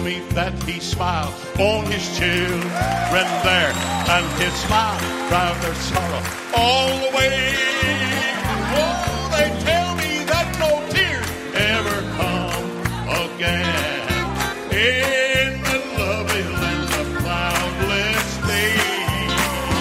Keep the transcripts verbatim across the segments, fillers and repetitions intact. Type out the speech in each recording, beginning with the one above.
me that he smiles on his children there, and his smile drives their sorrow all away. Oh, they tell me that no tears ever come again in the lovely land of cloudless days.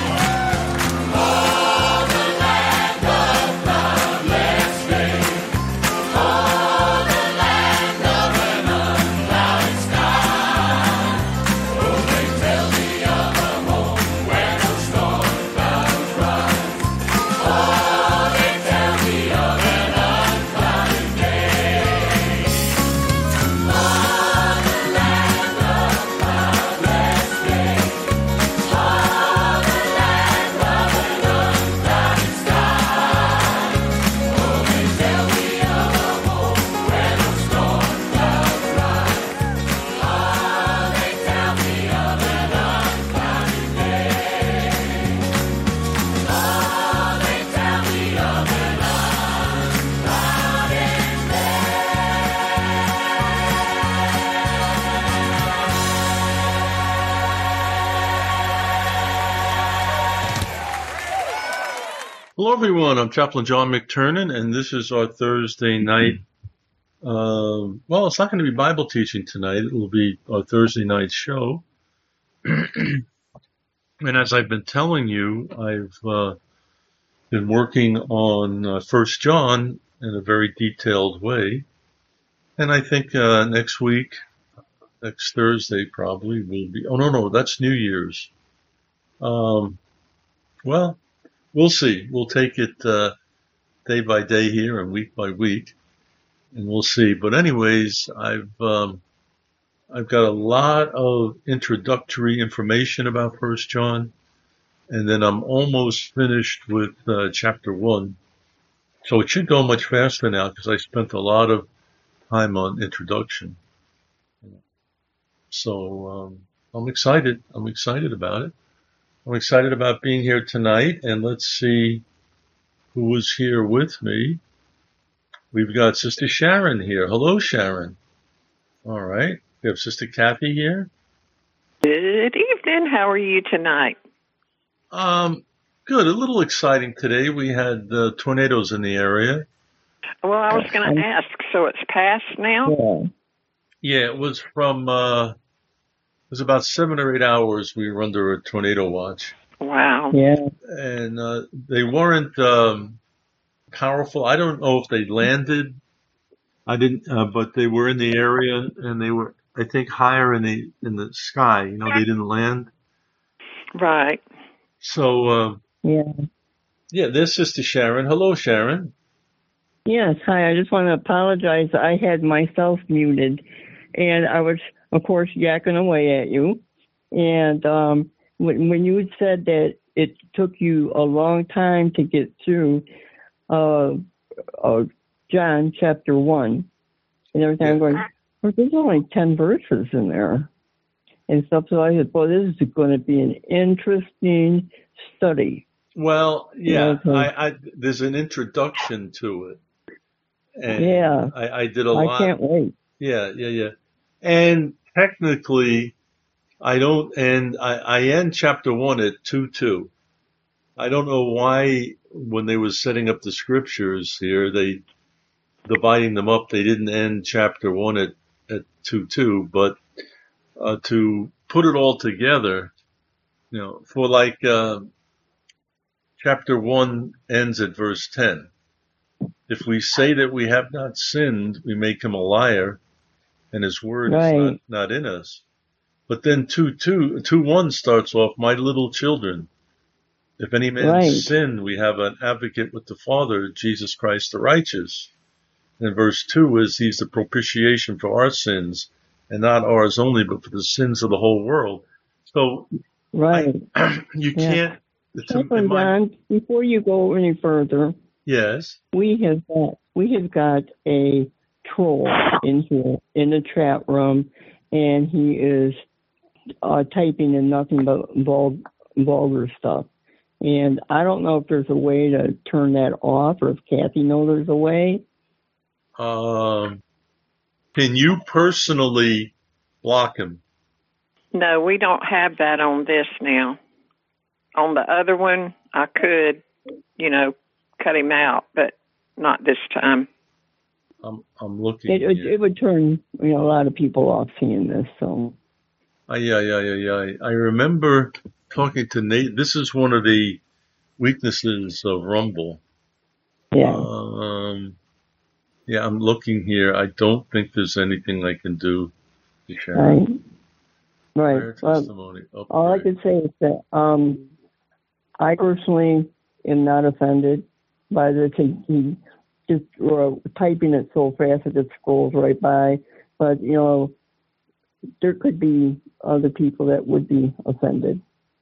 Oh, the land of cloudless days. Oh, the land of an unclouded sky. Oh, they tell me of a home where no storm clouds rise. Oh, they tell me of an unclouded day. Oh, the land of cloudless days. Oh, the land of an unclouded sky. Oh, they tell me of a home where no storm clouds rise. Oh, they tell me of an unclouded day. Oh, they tell me of an unclouded Hello, everyone. I'm Chaplain John McTurnan, and this is our Thursday night. Uh, well, it's not going to be Bible teaching tonight. It will be our Thursday night show. And as I've been telling you, I've uh, been working on uh, First John in a very detailed way. And I think uh, next week, next Thursday probably, will be. Oh, no, no, that's New Year's. Um, well, we'll see. We'll take it uh, day by day here and week by week, and we'll see. But anyways, I've um, I've got a lot of introductory information about First John, and then I'm almost finished with uh, chapter one. So it should go much faster now because I spent a lot of time on introduction. So um, I'm excited. I'm excited about it. I'm excited about being here tonight, and let's see who is here with me. We've got Sister Sharon here. Hello, Sharon. All right. We have Sister Kathy here. Good evening. How are you tonight? Um, good. A little exciting today. We had uh, tornadoes in the area. Well, I was going to ask, so it's past now? Yeah. Yeah, it was from, uh, it was about seven or eight hours we were under a tornado watch. Wow. Yeah. And uh, they weren't um, powerful. I don't know if they landed. I didn't, uh, but they were in the area, and they were, I think, higher in the in the sky. You know, they didn't land. Right. So, uh, Yeah. yeah, there's Sister Sharon. Hello, Sharon. Yes. Hi. I just want to apologize. I had myself muted, and I was, of course, yakking away at you. And um, when, when you said that it took you a long time to get through uh, uh, John chapter one and everything, I'm going, well, there's only ten verses in there and stuff. So I said, well, this is going to be an interesting study. Well, yeah, Okay. I, I there's an introduction to it. And Yeah. I, I did a I lot. can't wait. Yeah, yeah, yeah. And technically, I don't end, I, I end chapter one at two two. I don't know why when they were setting up the scriptures here, they, dividing them up, they didn't end chapter one at, at two two, but, uh, to put it all together, you know, for like, uh, chapter one ends at verse ten. If we say that we have not sinned, we make him a liar, and his word Right. is not, not in us. But then two, two, two, one starts off, my little children. If any man Right. sin, we have an advocate with the Father, Jesus Christ the righteous. And verse two is, he's the propitiation for our sins, and not ours only, but for the sins of the whole world. So Right. you Yeah. can't, it's a, Chaplain in my, John, before you go any further, yes, we have got we have got a troll in here in the chat room, and he is uh, typing in nothing but vul- vulgar stuff. And I don't know if there's a way to turn that off, or if Kathy knows there's a way. um, can you personally block him. No, we don't have that on this now. On the other one, I could, you know, cut him out, but not this time. I'm I'm looking. It, it, here. it would turn, you know, a lot of people off seeing this. So, Ay, ay, ay, ay, ay. I remember talking to Nate. This is one of the weaknesses of Rumble. yeah. Um, yeah, I'm looking here. I don't think there's anything I can do to share. Right. Right. Prayer Well, testimony. all I Upgrade. can say is that um, I personally am not offended by this. He, he just uh, typing it so fast it just scrolls right by. But, you know, there could be other people that would be offended.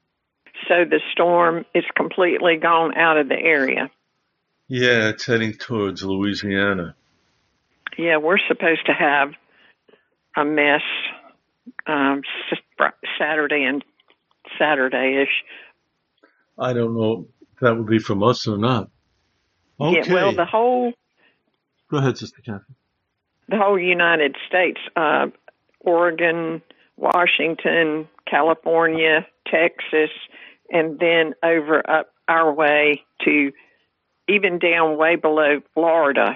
So the storm is completely gone out of the area. Yeah, it's heading towards Louisiana. Yeah, we're supposed to have a mess um, s- Saturday and Saturday-ish. I don't know if that would be from us or not. Okay. Yeah, well, the whole Go ahead, Sister Catherine. the whole United States, uh, Oregon, Washington, California, Texas, and then over up our way to even down way below Florida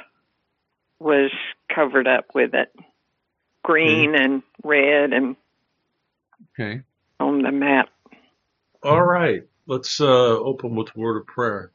was covered up with it. Green and red and Okay. on the map. All right. Let's uh, open with a word of prayer.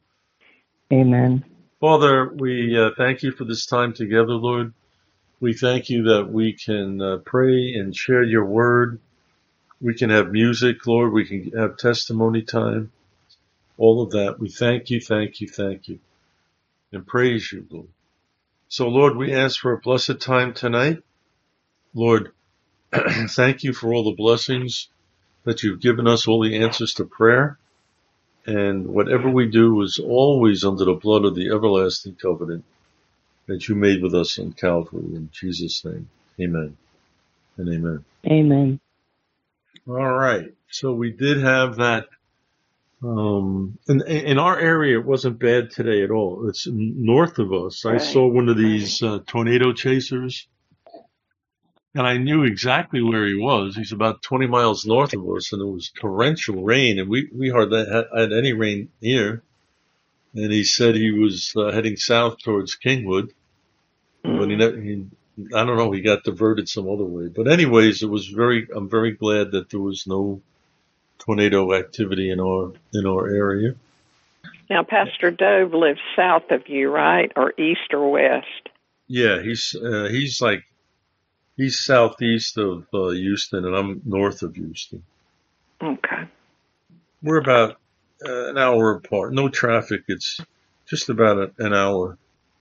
Amen. Father, we uh, thank you for this time together, Lord. We thank you that we can uh, pray and share your word. We can have music, Lord. We can have testimony time. All of that. We thank you, thank you, thank you, and praise you, Lord. So, Lord, we ask for a blessed time tonight. Lord, thank you for all the blessings that you've given us, all the answers to prayer. And whatever we do is always under the blood of the everlasting covenant that you made with us on Calvary. In Jesus' name, amen and amen. Amen. All right. So we did have that. Um, in, in our area, it wasn't bad today at all. It's north of us. I Right. saw one of these uh, tornado chasers, and I knew exactly where he was. He's about twenty miles north of us, and it was torrential rain, and we, we hardly had, had any rain here. And he said he was uh, heading south towards Kingwood, but he, ne- he, I don't know, he got diverted some other way. But anyways, it was very, I'm very glad that there was no tornado activity in our, in our area. Now, Pastor Dove lives south of you, right? Or east or west? Yeah, he's, uh, he's like, he's southeast of uh, Houston, and I'm north of Houston. Okay. We're about uh, an hour apart. No traffic. It's just about a, an hour.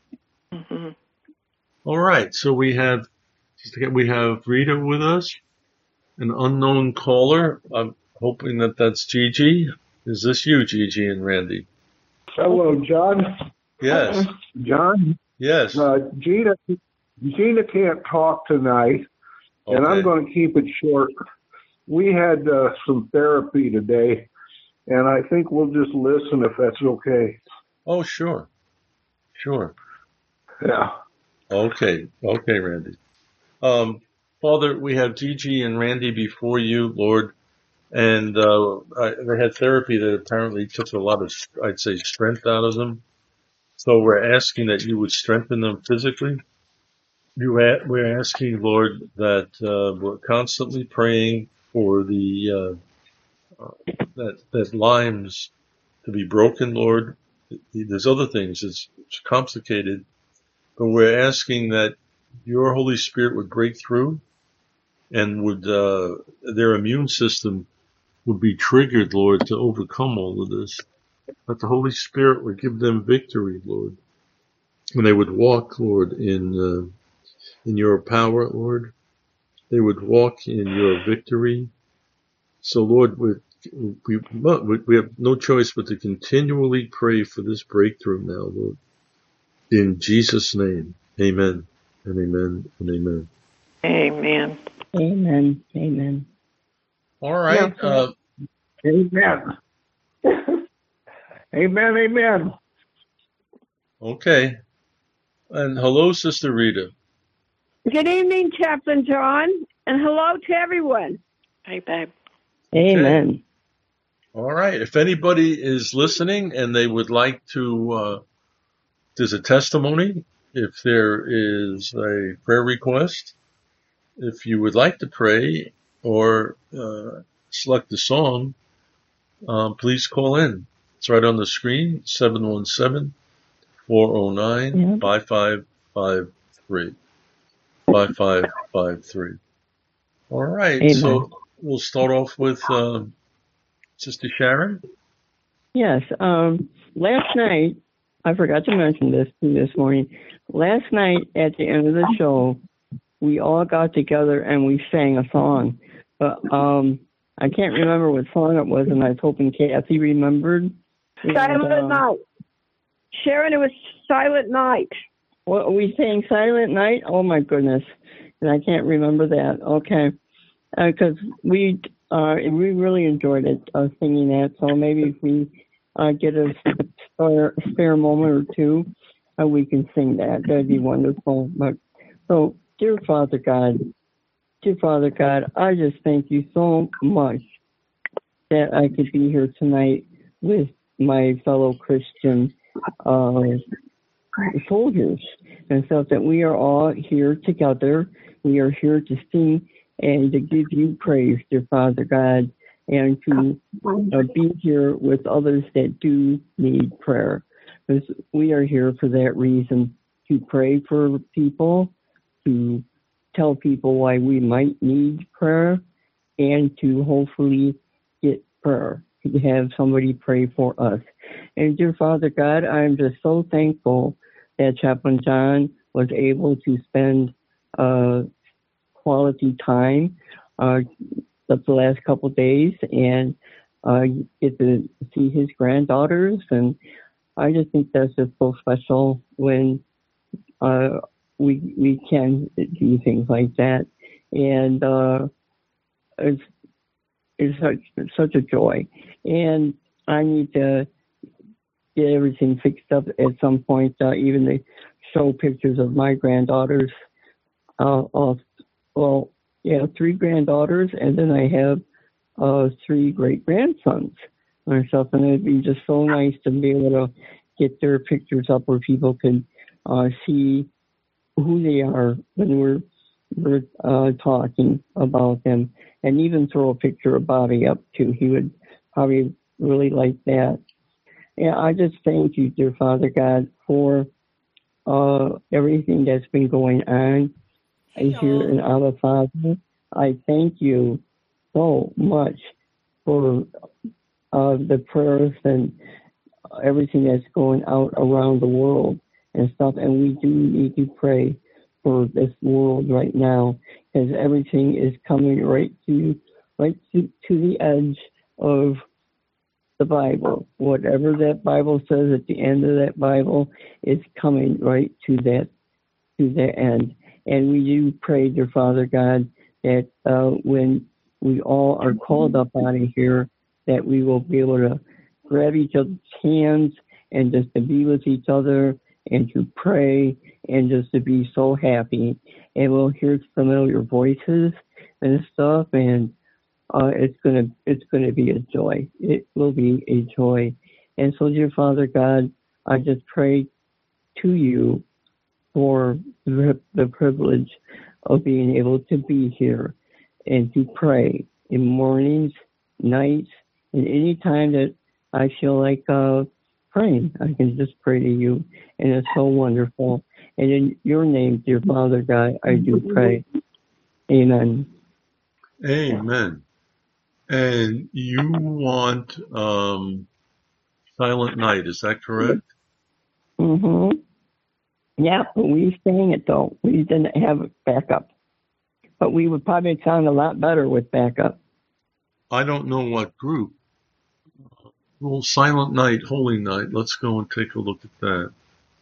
hmm All right. So we have we have Rita with us, an unknown caller. I'm hoping that that's Gigi. Is this you, Gigi and Randy? Hello, John. Yes. John, Yes. uh, Gina, Gina can't talk tonight, and I'm Okay. going to keep it short. We had uh, some therapy today, and I think we'll just listen if that's okay. Oh, sure. Sure. Yeah. Okay. Okay, Randy. Um, Father, we have Gigi and Randy before you, Lord, and uh, I, they had therapy that apparently took a lot of, I'd say, strength out of them. So we're asking that you would strengthen them physically. You a- we're asking, Lord, that uh, we're constantly praying for the uh, uh, that that limes to be broken, Lord. There's other things. It's, it's complicated, but we're asking that your Holy Spirit would break through and would uh, their immune system would be triggered, Lord, to overcome all of this. That the Holy Spirit would give them victory, Lord, and they would walk, Lord, in uh, in your power, Lord. They would walk in your victory. So, Lord, we we we have no choice but to continually pray for this breakthrough now, Lord. In Jesus' name, amen and amen and amen. Amen. Amen. Amen. All right. Yeah. Uh, Amen. Amen, amen. okay. And hello, Sister Rita. Good evening, Chaplain John. And hello to everyone. Hey, babe. Amen. All right. If anybody is listening and they would like to, uh, there's a testimony, if there is a prayer request, if you would like to pray or uh, select a song, um, please call in. It's right on the screen, seven one seven, four oh nine, five five five three. five five five three. All right. Amen. So we'll start off with uh, Sister Sharon. Yes. Um, last night, I forgot to mention this this morning. Last night at the end of the show, we all got together and we sang a song. But um, I can't remember what song it was, and I was hoping Kathy remembered. And, Silent um, Night. Sharon, it was Silent Night. What, we sang Silent Night? Oh, my goodness. And I can't remember that. Okay. Because uh, we uh, we really enjoyed it, uh, singing that. So maybe if we uh, get a spare, spare moment or two, uh, we can sing that. That'd be wonderful. But so, dear Father God, dear Father God, I just thank you so much that I could be here tonight with my fellow Christian uh, soldiers, and so that we are all here together. We are here to sing and to give you praise, dear Father God, and to uh, be here with others that do need prayer. Because we are here for that reason, to pray for people, to tell people why we might need prayer, and to hopefully get prayer, to have somebody pray for us. And dear Father God, I'm just so thankful that Chaplain John was able to spend uh, quality time uh, the last couple of days and uh, get to see his granddaughters. And I just think that's just so special when uh, we we can do things like that. And uh, it's, it's such, it's such a joy. And I need to get everything fixed up at some point, uh, even to show pictures of my granddaughters. Uh, of, well, yeah, three granddaughters, and then I have uh, three great-grandsons myself, and it'd be just so nice to be able to get their pictures up where people can uh, see who they are when we're, we're uh, talking about them, and even throw a picture of Bobby up, too. He would probably really like that. Yeah, I just thank you, dear Father God, for uh, everything that's been going on here in Abba Father. I thank you so much for uh, the prayers and everything that's going out around the world and stuff. And we do need to pray for this world right now, because everything is coming right to right to, to the edge of the Bible. Whatever that Bible says at the end of that Bible is coming right to that to that end. And we do pray, dear Father God, that uh, when we all are called up out of here, that we will be able to grab each other's hands and just to be with each other and to pray and just to be so happy. And we'll hear familiar voices and stuff, and uh, it's gonna it's gonna be a joy. It will be a joy. And so, dear Father God, I just pray to you for the privilege of being able to be here and to pray in mornings, nights, and any time that I feel like uh, praying. I can just pray to you, and it's so wonderful. And in your name, dear Father God, I do pray. Amen. Amen. And you want um, Silent Night, is that correct? Mm-hmm. Yeah, we sang it, though. We didn't have backup. But we would probably sound a lot better with backup. I don't know what group. Well, Silent Night, Holy Night. Let's go and take a look at that.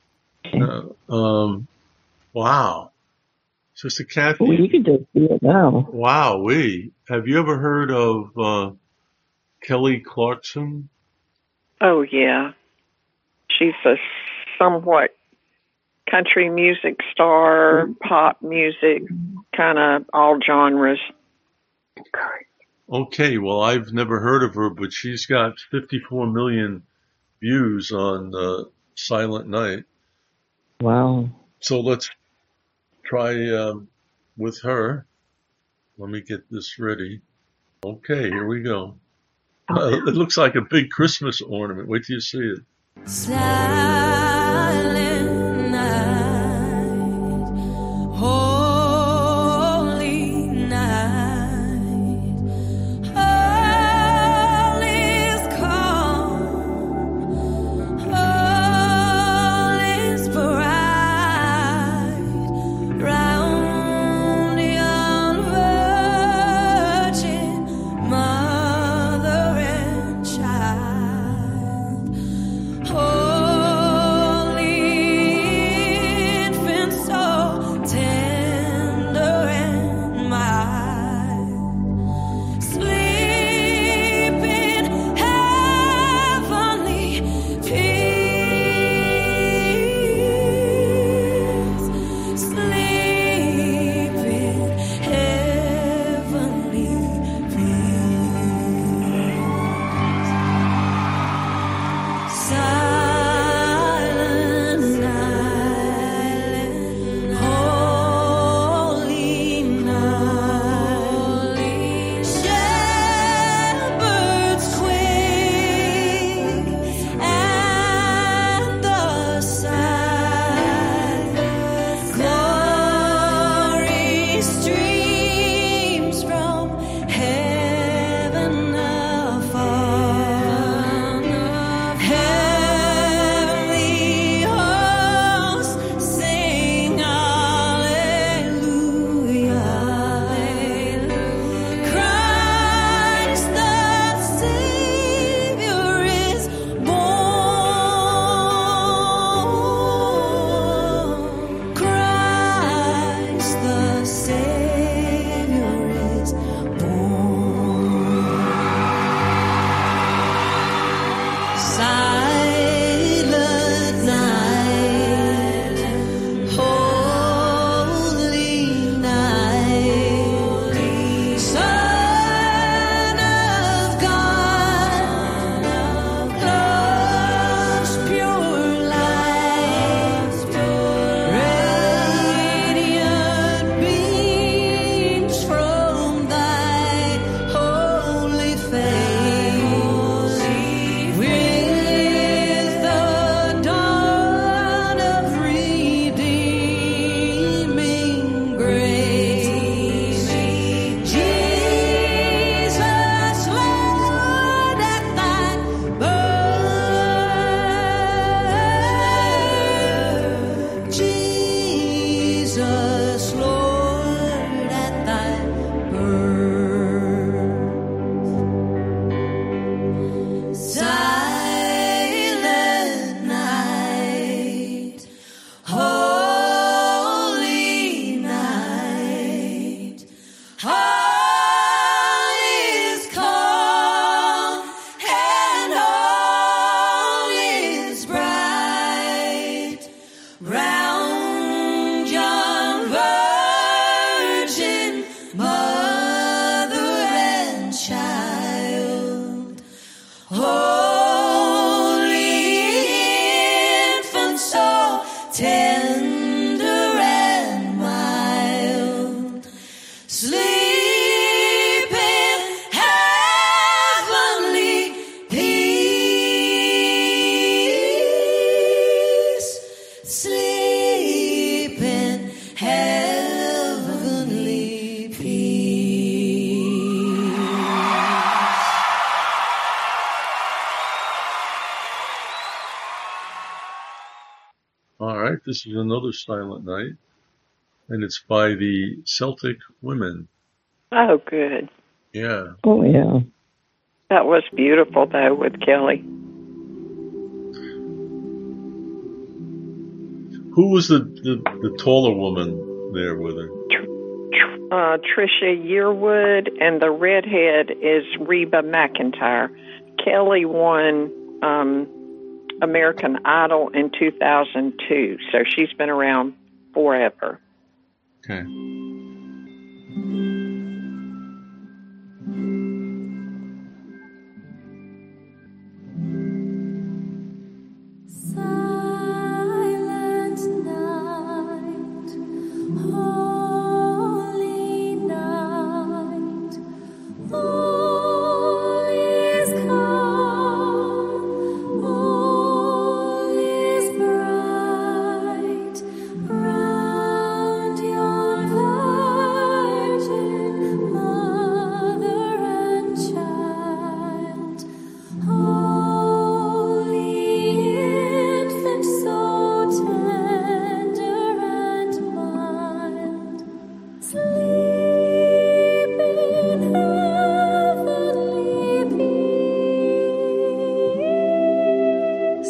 Uh, um, wow. Sister Kathy. Well, you can just do it now. Wow, we. Have you ever heard of uh, Kelly Clarkson? Oh, yeah. She's a somewhat country music star, pop music, kind of all genres. Okay, well, I've never heard of her, but she's got fifty-four million views on uh, Silent Night. Wow. So let's try um, with her. Let me get this ready. Okay, here we go. Uh, it looks like a big Christmas ornament. Wait till you see it. Silent night, holy night, all is calm, all is bright, round yon virgin mother and child. Holy infant, so tender and mild, sleep in heavenly peace, sleep in heavenly peace. Silent night, holy night, shepherds quake at the sight, glory streams from heaven afar, heavenly hosts sing hallelujah. Christ the Savior is born. Christ the Savior is born. Silent night, holy night, Son of God, love's pure light, radiant beams from thy holy face, with the dawn of redeeming grace. Jesus, Lord, at thy birth. Jesus, Lord, at thy birth. Silent night, holy night, all is calm and all is bright, round yon virgin mother and child. Holy infant, so tender and mild, sleep in heavenly peace, sleep in heavenly peace. All right, this is another Silent Night, and it's by the Celtic Women. Oh, good. Yeah. Oh, yeah. That was beautiful, though, with Kelly. Who was the, the, the taller woman there with her? Uh, Trisha Yearwood, and the redhead is Reba McEntire. Kelly won um, American Idol in two thousand two. So she's been around forever. Okay. Silent night, holy night, all is calm, all is bright, round yon virgin mother and child, holy infant, so tender and mild, sleep in heavenly peace,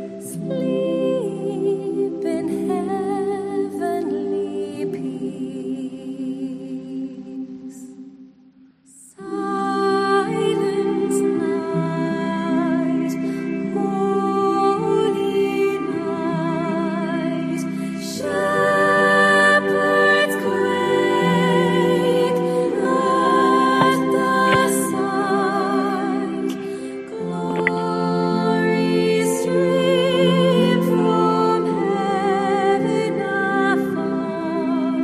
sleep in heavenly peace. Silent night, holy night, shepherds quake at the sight, glory stream from heaven afar,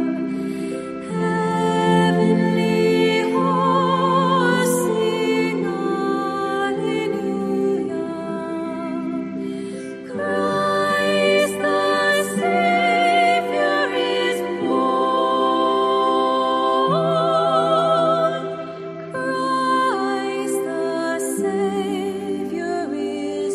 heavenly hosts sing Alleluia. Christ the Savior is born. Christ the Savior is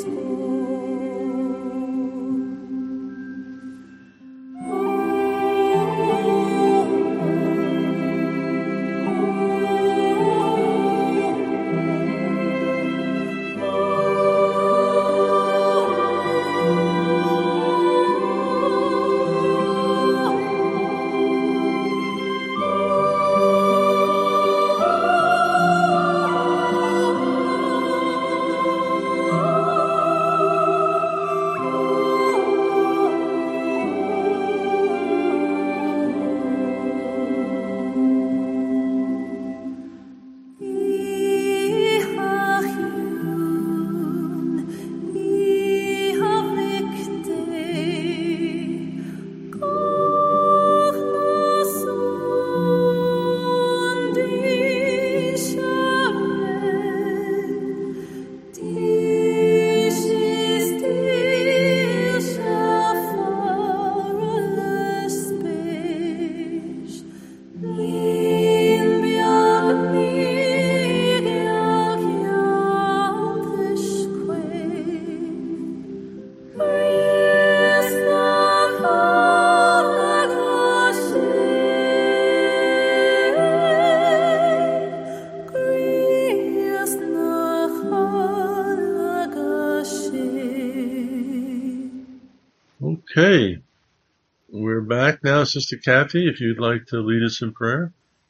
Okay. We're back now, Sister Kathy, if you'd like to lead us in prayer.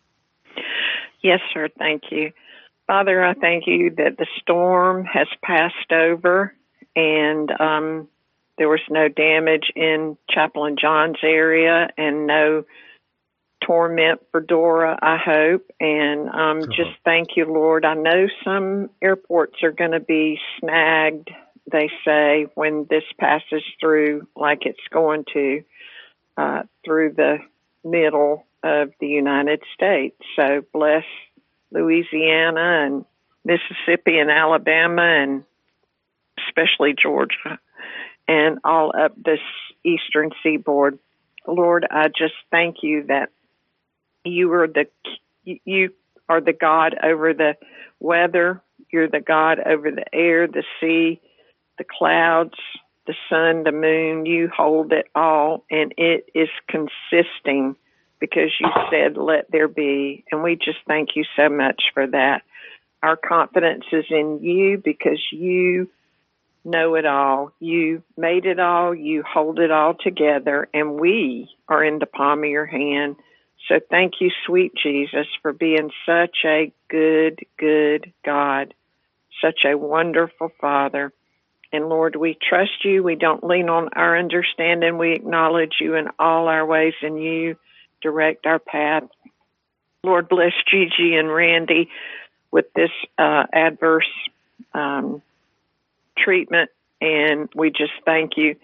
Yes, sir. Thank you. Father, I thank you that the storm has passed over and um, there was no damage in Chaplain John's area and no torment for Dora, I hope. And um, Uh-huh. just thank you, Lord. I know some airports are going to be snagged, they say, when this passes through like it's going to uh, through the middle of the United States. So bless Louisiana and Mississippi and Alabama and especially Georgia and all up this eastern seaboard. Lord, I just thank you that you are the you are the God over the weather. You're the God over the air, the sea, the clouds, the sun, the moon. You hold it all, and it is consisting because you said, let there be. And we just thank you so much for that. Our confidence is in you because you know it all. You made it all. You hold it all together, and we are in the palm of your hand. So thank you, sweet Jesus, for being such a good, good God, such a wonderful Father. And Lord, we trust you. We don't lean on our understanding. We acknowledge you in all our ways, and you direct our path. Lord, bless Gigi and Randy with this uh, adverse um, treatment. And we just thank you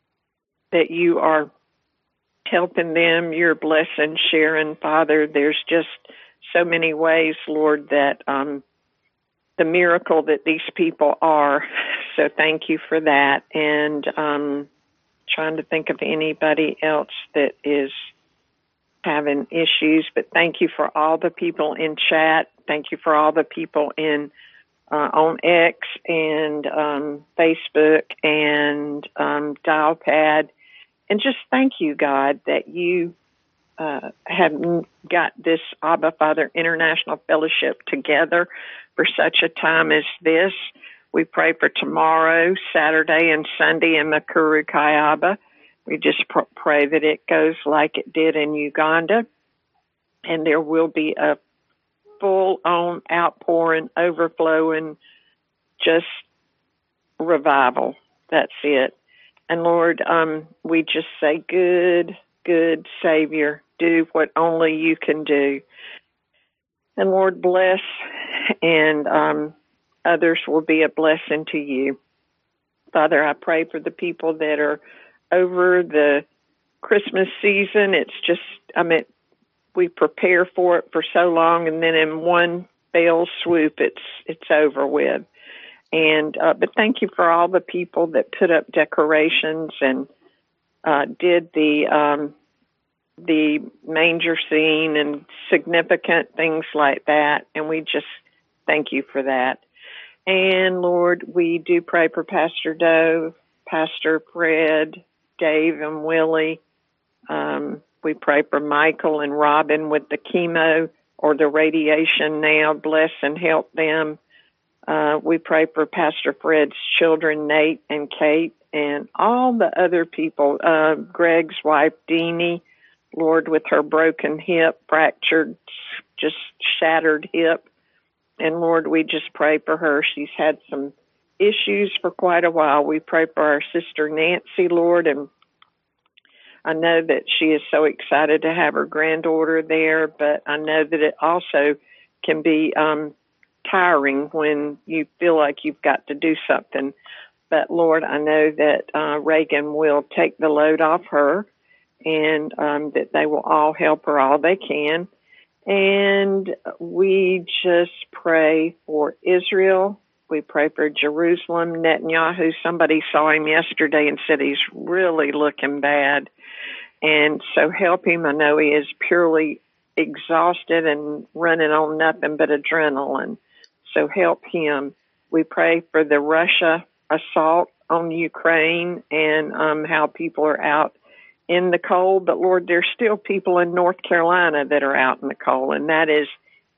that you are helping them. You're blessing Sharon, Father. There's just so many ways, Lord, that um, the miracle that these people are. So thank you for that. And um, trying to think of anybody else that is having issues, but thank you for all the people in chat. Thank you for all the people in uh, on X and um, Facebook and um, Dialpad. And just thank you, God, that you uh, have got this Abba Father International Fellowship together for such a time as this. We pray for tomorrow, Saturday, and Sunday in Makuru Kayaba. We just pr- pray that it goes like it did in Uganda, and there will be a full-on outpouring, overflowing, just revival. That's it. And Lord, um, we just say, good, good Savior, do what only you can do. And Lord, bless, and um, others will be a blessing to you. Father, I pray for the people that are over the Christmas season. It's just, I mean, we prepare for it for so long, and then in one fell swoop, it's it's over with. And uh, but thank you for all the people that put up decorations and uh, did the um, the manger scene and significant things like that. And we just thank you for that. And Lord, we do pray for Pastor Dove, Pastor Fred, Dave and Willie. Um, we pray for Michael and Robin with the chemo or the radiation now. Bless and help them. Uh, we pray for Pastor Fred's children, Nate and Kate, and all the other people. Uh, Greg's wife, Deanie, Lord, with her broken hip, fractured, just shattered hip. And Lord, we just pray for her. She's had some issues for quite a while. We pray for our sister Nancy, Lord, and I know that she is so excited to have her granddaughter there, but I know that it also can be um, tiring when you feel like you've got to do something. But Lord, I know that uh, Reagan will take the load off her, and um, that they will all help her all they can. And we just pray for Israel. We pray for Jerusalem. Netanyahu, somebody saw him yesterday and said he's really looking bad. And so help him. I know he is purely exhausted and running on nothing but adrenaline. So help him. We pray for the Russia assault on Ukraine and um, how people are out in the cold. But Lord, there's still people in North Carolina that are out in the cold, and that is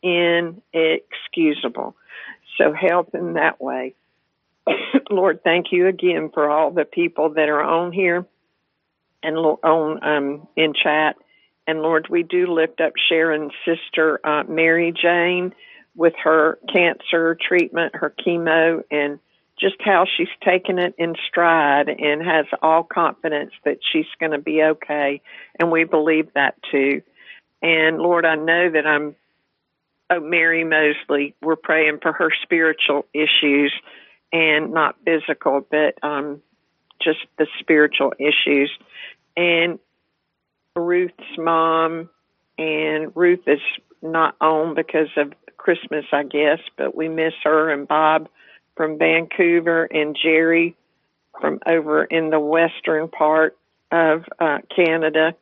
inexcusable. So help in that way. Lord, thank you again for all the people that are on here and on um, in chat. And Lord, we do lift up Sharon's sister, uh, Mary Jane, with her cancer treatment, her chemo, and just how she's taken it in stride and has all confidence that she's going to be okay. And we believe that too. And Lord, I know that I'm, oh, Mary Mosley, we're praying for her spiritual issues and not physical, but um, just the spiritual issues. And Ruth's mom, and Ruth is not on because of Christmas, I guess, but we miss her, and Bob from Vancouver, and Jerry from over in the western part of uh, Canada,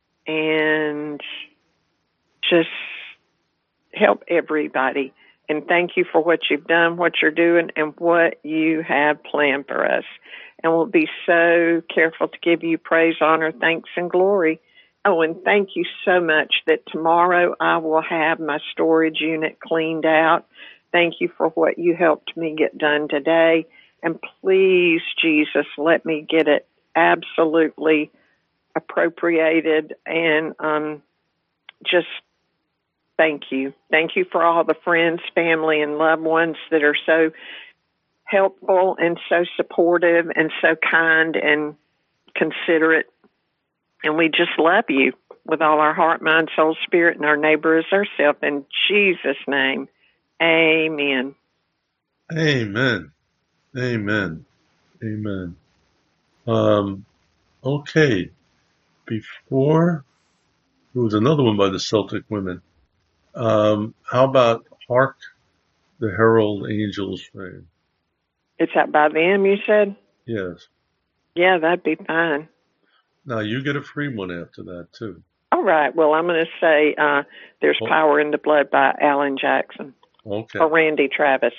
and just help everybody. And thank you for what you've done, what you're doing, and what you have planned for us. And we'll be so careful to give you praise, honor, thanks, and glory. Oh, and thank you so much that tomorrow I will have my storage unit cleaned out. Thank you for what you helped me get done today. And please, Jesus, let me get it absolutely appropriated. And um, just thank you. Thank you for all the friends, family, and loved ones that are so helpful and so supportive and so kind and considerate. And we just love you with all our heart, mind, soul, spirit, and our neighbor as ourselves. In Jesus' name, amen. Amen. Amen. Amen. Um, okay. Before, there was another one by the Celtic Women. Um, how about Hark the Herald Angels Sing? It's out by them, you said? Yes. Yeah, that'd be fine. Now you get a free one after that too. All right. Well, I'm going to say uh, There's Oh. Power in the Blood by Alan Jackson Okay. or Randy Travis.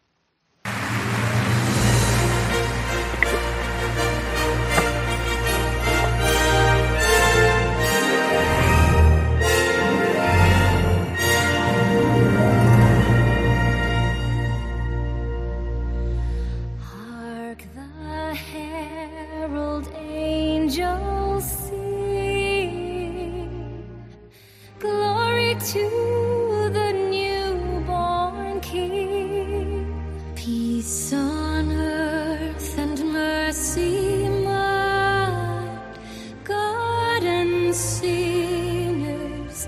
Hark the herald angels sing, glory to the newborn King, peace on earth and mercy mild, God and sinners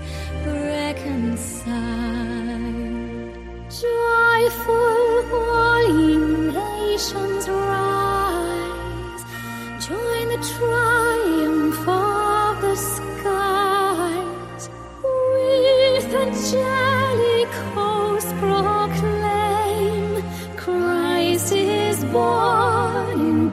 reconciled. Joyful all ye nations rise, join the triumph of the skies, with angelic hosts proclaim, Christ is born in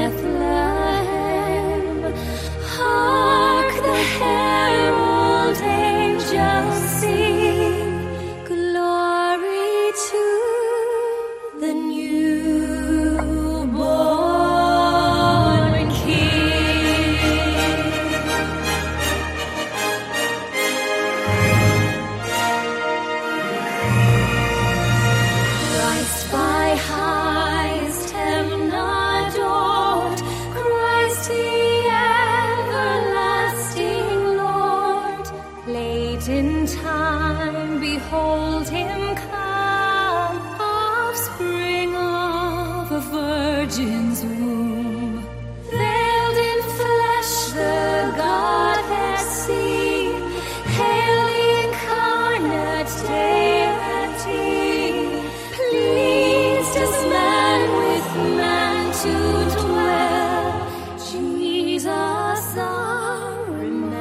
Bethlehem. Hark the herald angels sing, glory to the newborn King. Christ by highest heaven adored, Christ the everlasting Lord. Late in time, behold him come, offspring of a virgin's womb. Veiled in flesh, the Godhead see. Hail the incarnate deity, pleased as man with man to dwell. Jesus our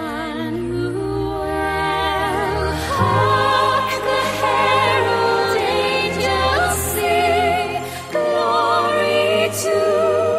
Emmanuel. Hark the herald angels sing, glory to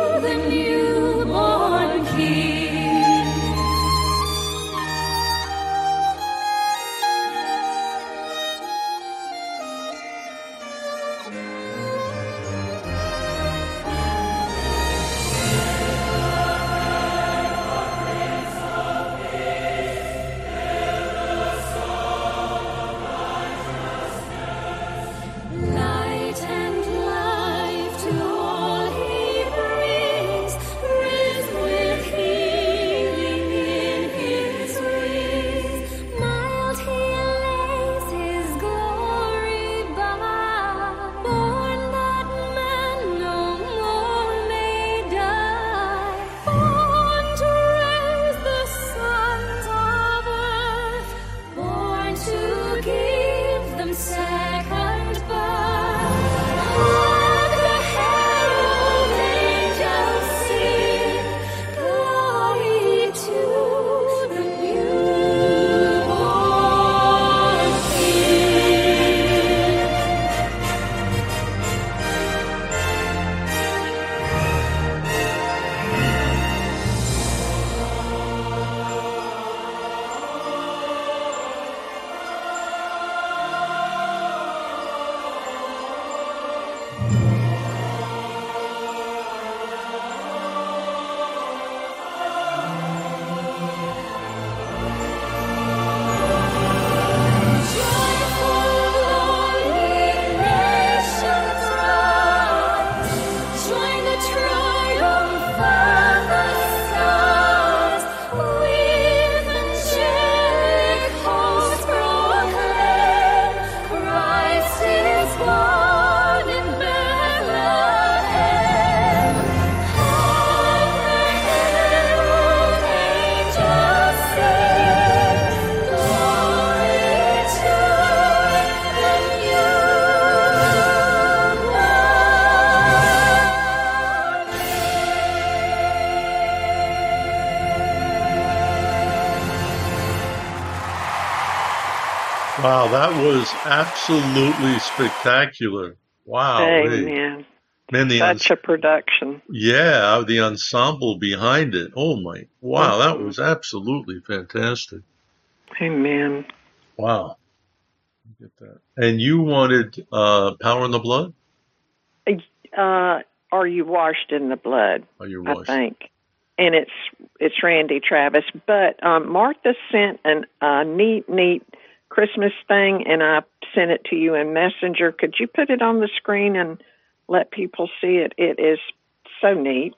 Wow, that was absolutely spectacular. Wow. Hey. Amen. Man, the Such a production. Yeah, the ensemble behind it. Oh my, wow, that was absolutely fantastic. Amen. Wow. Get that. And you wanted uh, Power in the Blood? Uh, are you washed in the blood? Are you washed? I think. And it's it's Randy Travis. But um, Martha sent a uh, neat, neat Christmas thing, and I sent it to you in Messenger. Could you put it on the screen and let people see it? It is so neat.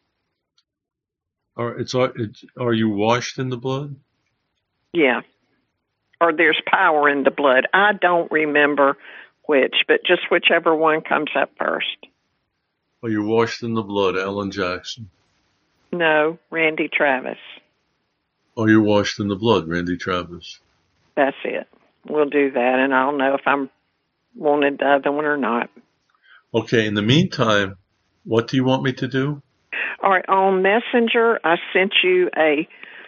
Are, it's, it's, are you washed in the blood? Yeah. Or there's power in the blood. I don't remember which, but just whichever one comes up first. Are you washed in the blood, Alan Jackson? No, Randy Travis. Are you washed in the blood, Randy Travis? That's it. We'll do that, and I'll know if I'm wanted the other one or not. Okay, in the meantime, what do you want me to do? All right, on Messenger, I sent you a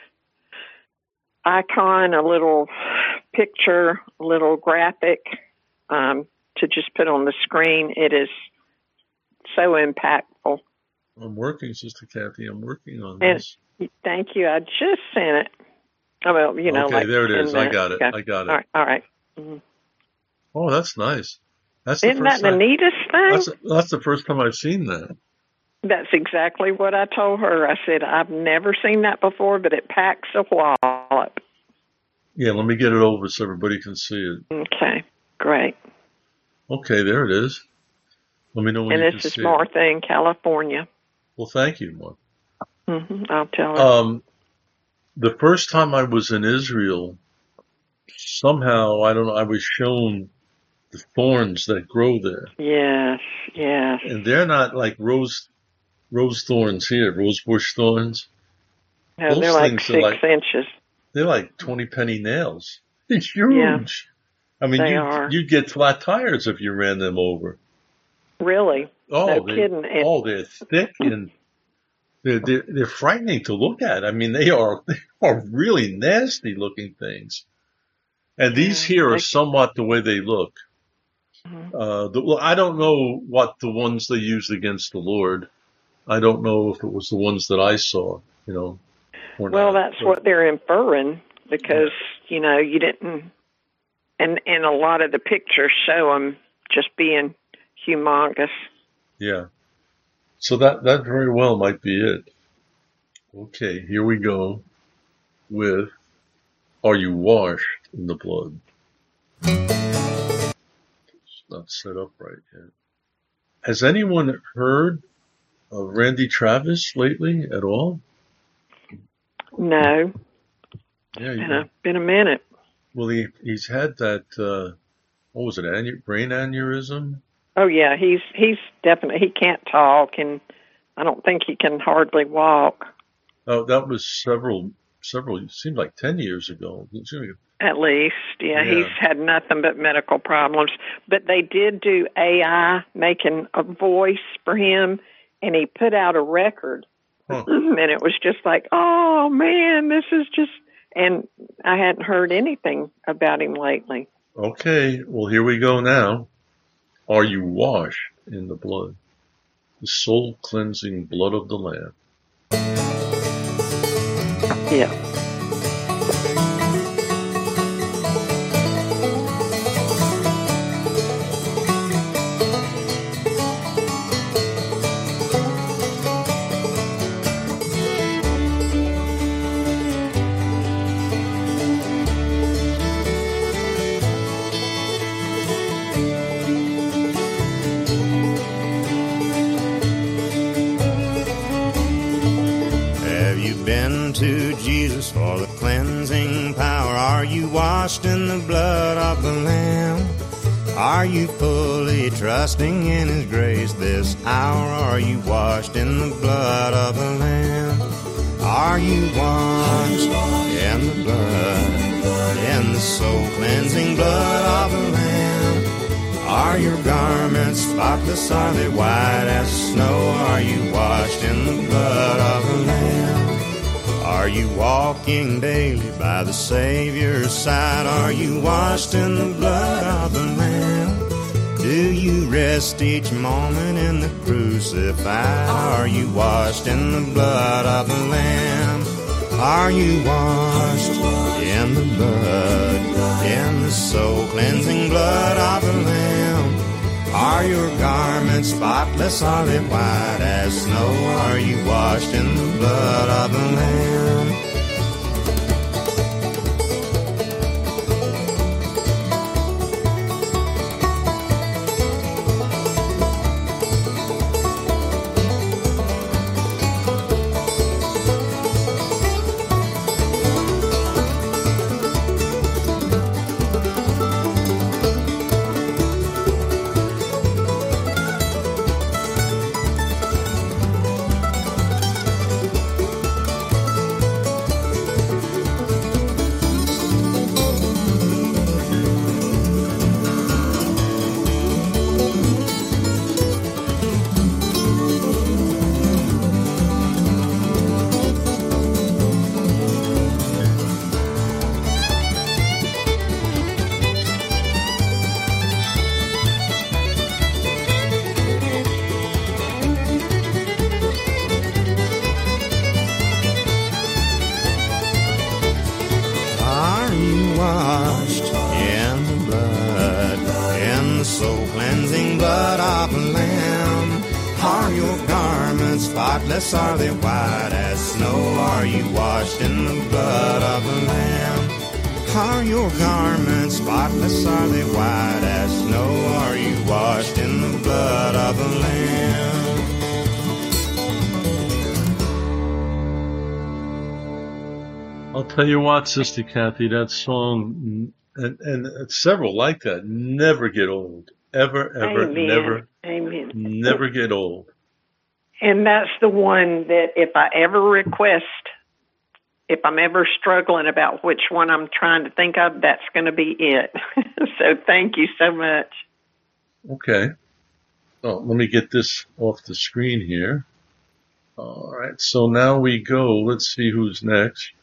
icon, a little picture, a little graphic um, to just put on the screen. It is so impactful. I'm working, Sister Kathy. I'm working on and this. Thank you. I just sent it. Oh, well, you know, okay, like there it is. I got it. Okay. I got it. All right. All right. Mm-hmm. Oh, that's nice. That's Isn't the first that time. the neatest thing? That's, that's the first time I've seen that. That's exactly what I told her. I said, I've never seen that before, but it packs a wallop. Yeah, let me get it over so everybody can see it. Okay, great. Okay, there it is. Let me know when and you can this is see Martha it. in California. Well, thank you, Martha. Mm-hmm, I'll tell her. Um, the first time I was in Israel, somehow, I don't know, I was shown the thorns that grow there. Yes, yes. And they're not like rose rose thorns here, rose bush thorns. No, Those they're like things are six like- inches. They're like twenty penny nails. They're huge. Yeah. I mean, They you, are. you'd get flat tires if you ran them over. Really? Oh, No they, kidding. And- oh, they're thick and they're, they're, they're frightening to look at. I mean, they are, they are really nasty looking things. And these Yeah, here are they- somewhat the way they look. Mhm. Uh, the, well, I don't know what the ones they used against the Lord. I don't know if it was the ones that I saw, you know. Or Well, not. that's But- what they're inferring because, you know, you didn't, and, and a lot of the pictures show them just being humongous. Yeah. So that, that very well might be it. Okay, here we go with Are You Washed in the Blood? It's not set up right yet. Has anyone heard of Randy Travis lately at all? No, Yeah, been you, a, been a minute. well, he, he's had that, uh, what was it, aneu- brain aneurysm? Oh, yeah, he's he's definitely, he can't talk, and I don't think he can hardly walk, Oh, that was several, several, it seemed like ten years ago. It seemed like- at least. Yeah, Yeah. he's had nothing but medical problems. But they did do A I making a voice for him, and he put out a record. Huh. And it was just like, oh, man, this is just, and I hadn't heard anything about him lately. Okay, well, here we go now. Are you washed in the blood? The soul cleansing blood of the Lamb. Yeah. Have you been to Jesus for the cleansing power? Are you washed in the blood of the Lamb? Are you fully trusting in His grace this hour? Are you washed in the blood of the Lamb? Are you washed in the blood, in the soul cleansing blood of the Lamb? Are your garments spotless? Are they white as snow? Are you washed in the blood of the Lamb? Are you walking daily by the Savior's side? Are you washed in the blood of the Lamb? Do you rest each moment in the crucified? Are you washed in the blood of the Lamb? Are you washed in the blood, in the soul-cleansing blood of the Lamb? Are your garments spotless? Are they white as snow? Are you washed in the blood of the Lamb? Spotless are they white as snow? Are you washed in the blood of the Lamb? Are your garments spotless? Are they white as snow? Are you washed in the blood of the Lamb? I'll tell you what, Sister Kathy, that song, and, and several like that, never get old. Ever, ever, Amen. never, Amen. never get old. And that's the one that if I ever request, if I'm ever struggling about which one I'm trying to think of, that's going to be it. So thank you so much. Okay. Oh, let me get this off the screen here. All right. So now we go. Let's see who's next.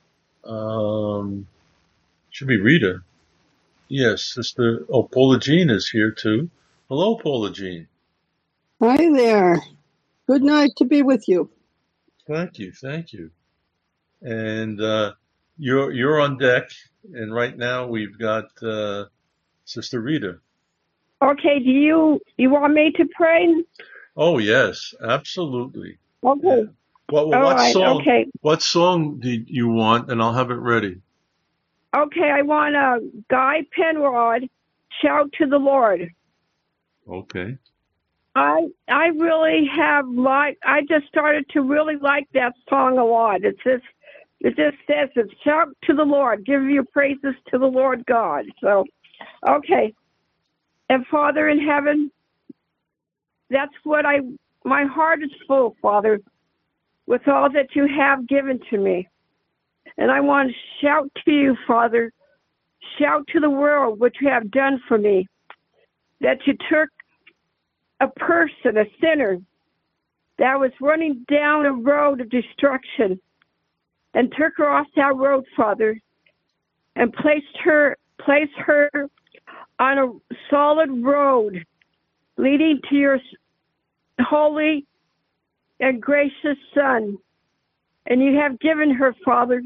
Um, should be Rita. Yes, Sister. Oh, Paula Jean is here too. Hello, Paula Jean. Hi there. Good night to be with you. Thank you, thank you. And uh, you're you're on deck, and right now we've got uh, Sister Rita. Okay, do you you want me to pray? Oh yes, absolutely. Okay. Yeah. Well, well All what right, song? okay. What song do you want? And I'll have it ready. Okay, I want a Guy Penrod, Shout to the Lord. Okay. I I really have like I just started to really like that song a lot. It's just it just says it, shout to the Lord, give your praises to the Lord God. So, okay. And Father in heaven, that's what I my heart is full, Father, with all that you have given to me. And I want to shout to you, Father, shout to the world what you have done for me, that you took a person, a sinner, that was running down a road of destruction and took her off that road, Father, and placed her placed her on a solid road leading to your holy and gracious Son. And you have given her, Father,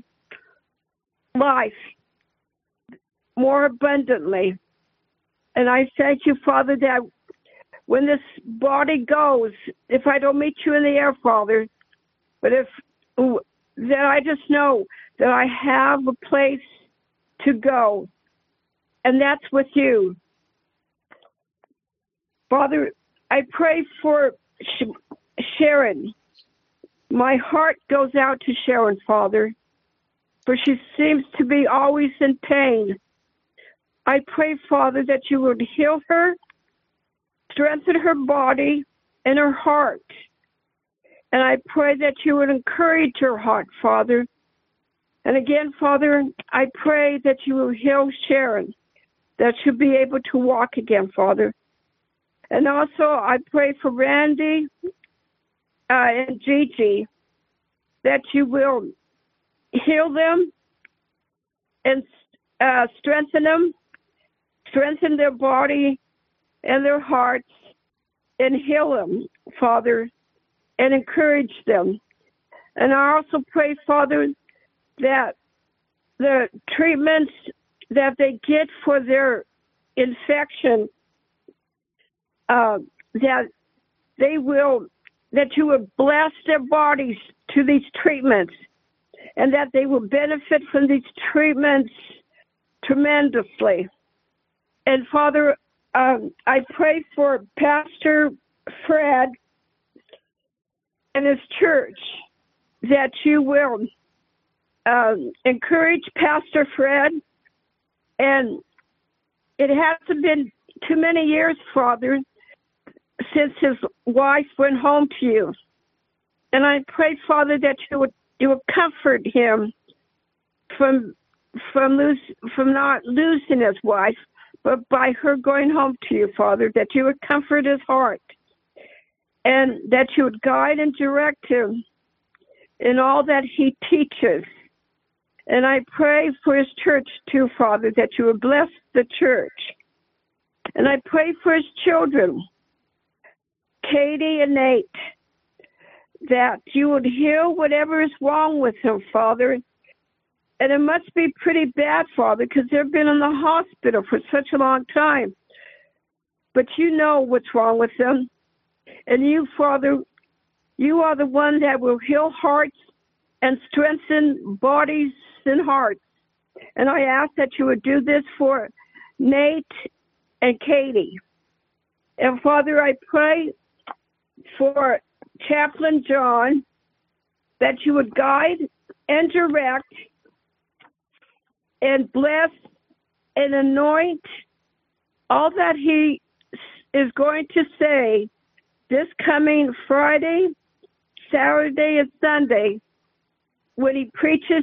life more abundantly. And I thank you, Father, that when this body goes, if I don't meet you in the air, Father, but if that I just know that I have a place to go, and that's with you. Father, I pray for Sharon. My heart goes out to Sharon, Father, for she seems to be always in pain. I pray, Father, that you would heal her, strengthen her body and her heart. And I pray that you would encourage her heart, Father. And again, Father, I pray that you will heal Sharon, that she'll be able to walk again, Father. And also, I pray for Randy uh, and Gigi, that you will heal them and uh, strengthen them, strengthen their body and their hearts, and heal them, Father, and encourage them. And I also pray, Father, that the treatments that they get for their infection, uh, that they will, that you will bless their bodies to these treatments, and that they will benefit from these treatments tremendously. And Father, um, I pray for Pastor Fred and his church, that you will um, encourage Pastor Fred. And it hasn't been too many years, Father, since his wife went home to you. And I pray, Father, that you would you would comfort him from from lose from not losing his wife, but by her going home to you, Father, that you would comfort his heart, and that you would guide and direct him in all that he teaches. And I pray for his church too, Father, that you would bless the church. And I pray for his children, Katie and Nate, that you would heal whatever is wrong with him, Father. And it must be pretty bad, Father, because they've been in the hospital for such a long time. But you know what's wrong with them. And you, Father, you are the one that will heal hearts and strengthen bodies and hearts. And I ask that you would do this for Nate and Katie. And Father, I pray for Chaplain John, that you would guide and direct and bless and anoint all that he is going to say this coming Friday, Saturday, and Sunday when he preaches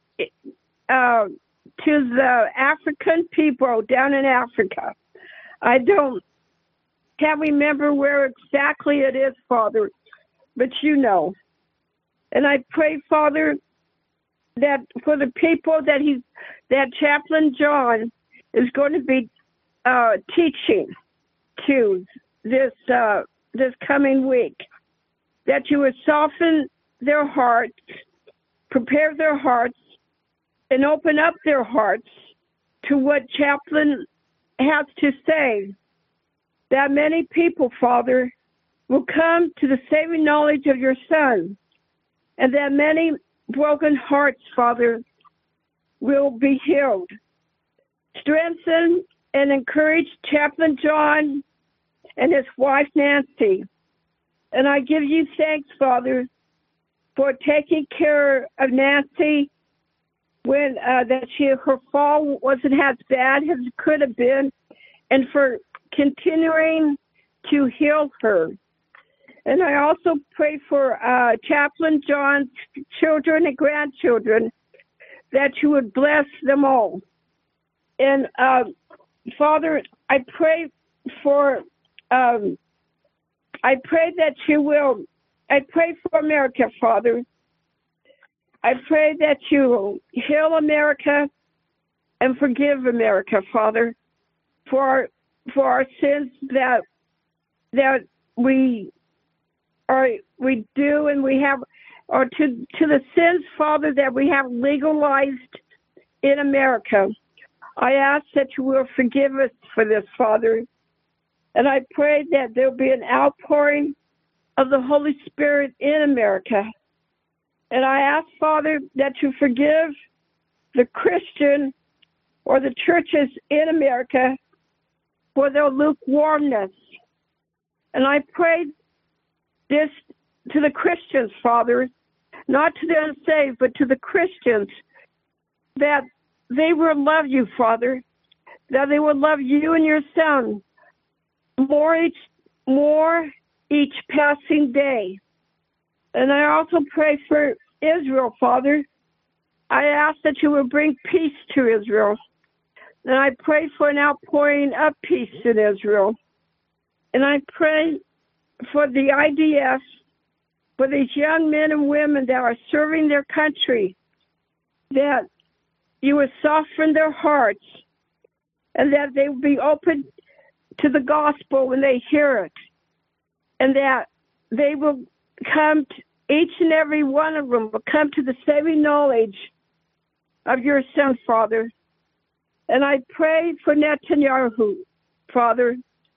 uh, to the African people down in Africa. I don't can't remember where exactly it is, Father, but you know. And I pray, Father, that for the people that he, that Chaplain John is going to be uh, teaching to this uh, this coming week, that you would soften their hearts, prepare their hearts, and open up their hearts to what Chaplain has to say, that many people, Father, will come to the saving knowledge of your Son, and that many broken hearts, Father, will be healed. Strengthen and encourage Chaplain John and his wife, Nancy. And I give you thanks, Father, for taking care of Nancy when uh, that she her fall wasn't as bad as it could have been, and for continuing to heal her. And I also pray for uh, Chaplain John's children and grandchildren, that you would bless them all. And uh, Father, I pray for, um, I pray that you will, I pray for America, Father. I pray that you will heal America and forgive America, Father, for for our sins that that we are we do and we have, or to to the sins, Father, that we have legalized in America. I ask that you will forgive us for this, Father. And I pray that there will be an outpouring of the Holy Spirit in America. And I ask, Father, that you forgive the Christian or the churches in America for their lukewarmness. And I pray this to the Christians, Father, not to the unsaved, but to the Christians, that they will love you, Father, that they will love you and your Son more each, more each passing day. And I also pray for Israel, Father. I ask that you will bring peace to Israel. And I pray for an outpouring of peace in Israel. And I pray for the I D F, for these young men and women that are serving their country, that you would soften their hearts and that they would be open to the gospel when they hear it, and that they will come, to, each and every one of them will come to the saving knowledge of your Son, Father. And I pray for Netanyahu, Father.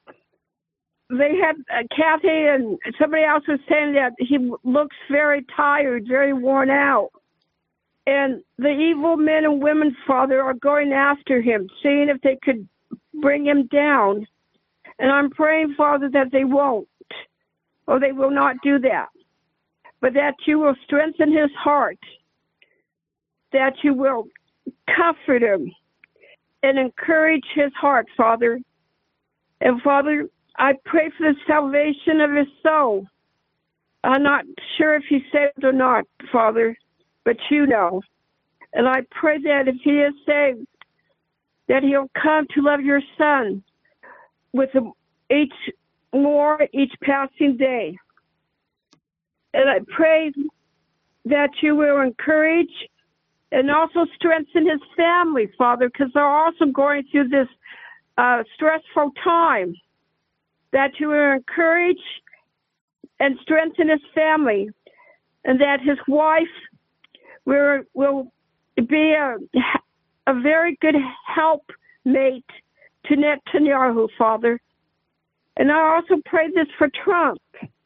They had, uh, Kathy and somebody else was saying that he looks very tired, very worn out. And the evil men and women, Father, are going after him, seeing if they could bring him down. And I'm praying, Father, that they won't, or they will not do that, but that you will strengthen his heart, that you will comfort him and encourage his heart, Father. And, Father, I pray for the salvation of his soul. I'm not sure if he's saved or not, Father, but you know. And I pray that if he is saved, that he'll come to love your Son with him each more, each passing day. And I pray that you will encourage and also strengthen his family, Father, because they're also going through this uh, stressful time, that you will encourage and strengthen his family, and that his wife will, will be a, a very good helpmate to Netanyahu, Father. And I also pray this for Trump.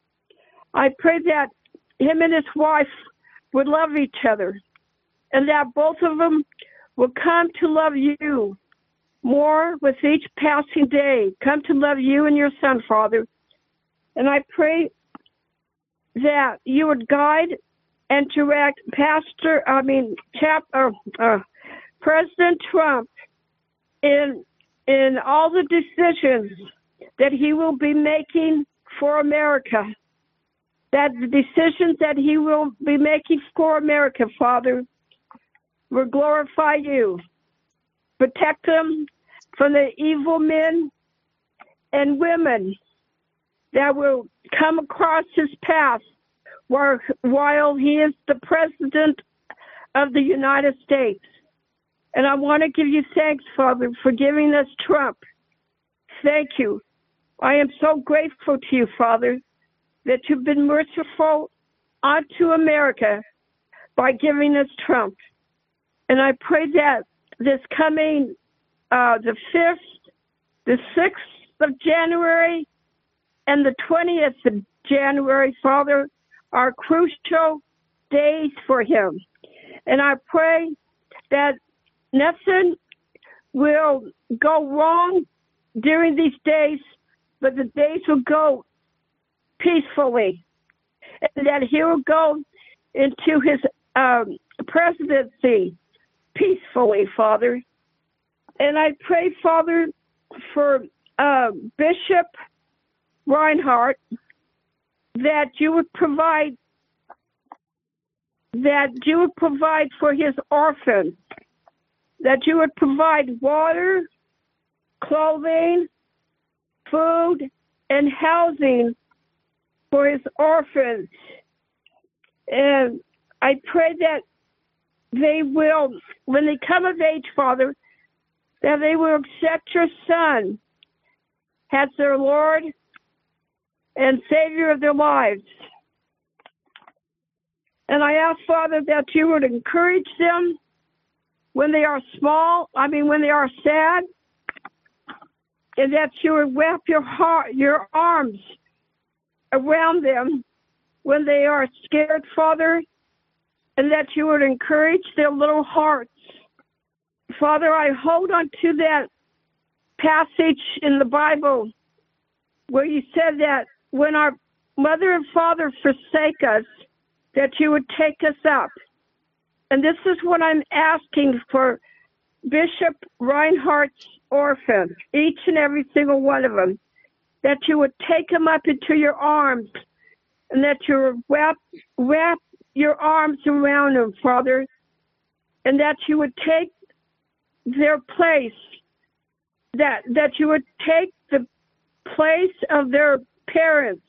I pray that him and his wife would love each other, and that both of them will come to love you more with each passing day, come to love you and your Son, Father. And I pray that you would guide and direct Pastor, I mean, Chap, uh, uh, President Trump in in all the decisions that he will be making for America, that the decisions that he will be making for America, Father, will glorify you. Protect them from the evil men and women that will come across his path while, while he is the President of the United States. And I want to give you thanks, Father, for giving us Trump. Thank you. I am so grateful to you, Father, that you've been merciful unto America by giving us Trump. And I pray that this coming, uh, the fifth, the sixth of January, and the twentieth of January, Father, are crucial days for him. And I pray that nothing will go wrong during these days, but the days will go peacefully, and that he will go into his um, presidency peacefully, Father. And I pray, Father, for uh, Bishop Reinhardt, that you would provide that you would provide for his orphans, that you would provide water, clothing, food, and housing for his orphans. And I pray that they will, when they come of age, Father, that they will accept your Son as their Lord and Savior of their lives. And I ask, Father, that you would encourage them when they are small, I mean, when they are sad, and that you would wrap your heart, your arms around them when they are scared, Father, and that you would encourage their little hearts. Father, I hold on to that passage in the Bible where you said that when our mother and father forsake us, that you would take us up. And this is what I'm asking for Bishop Reinhardt's orphans, each and every single one of them, that you would take them up into your arms, and that you would wrap, wrap your arms around them, Father, and that you would take their place, that that you would take the place of their parents,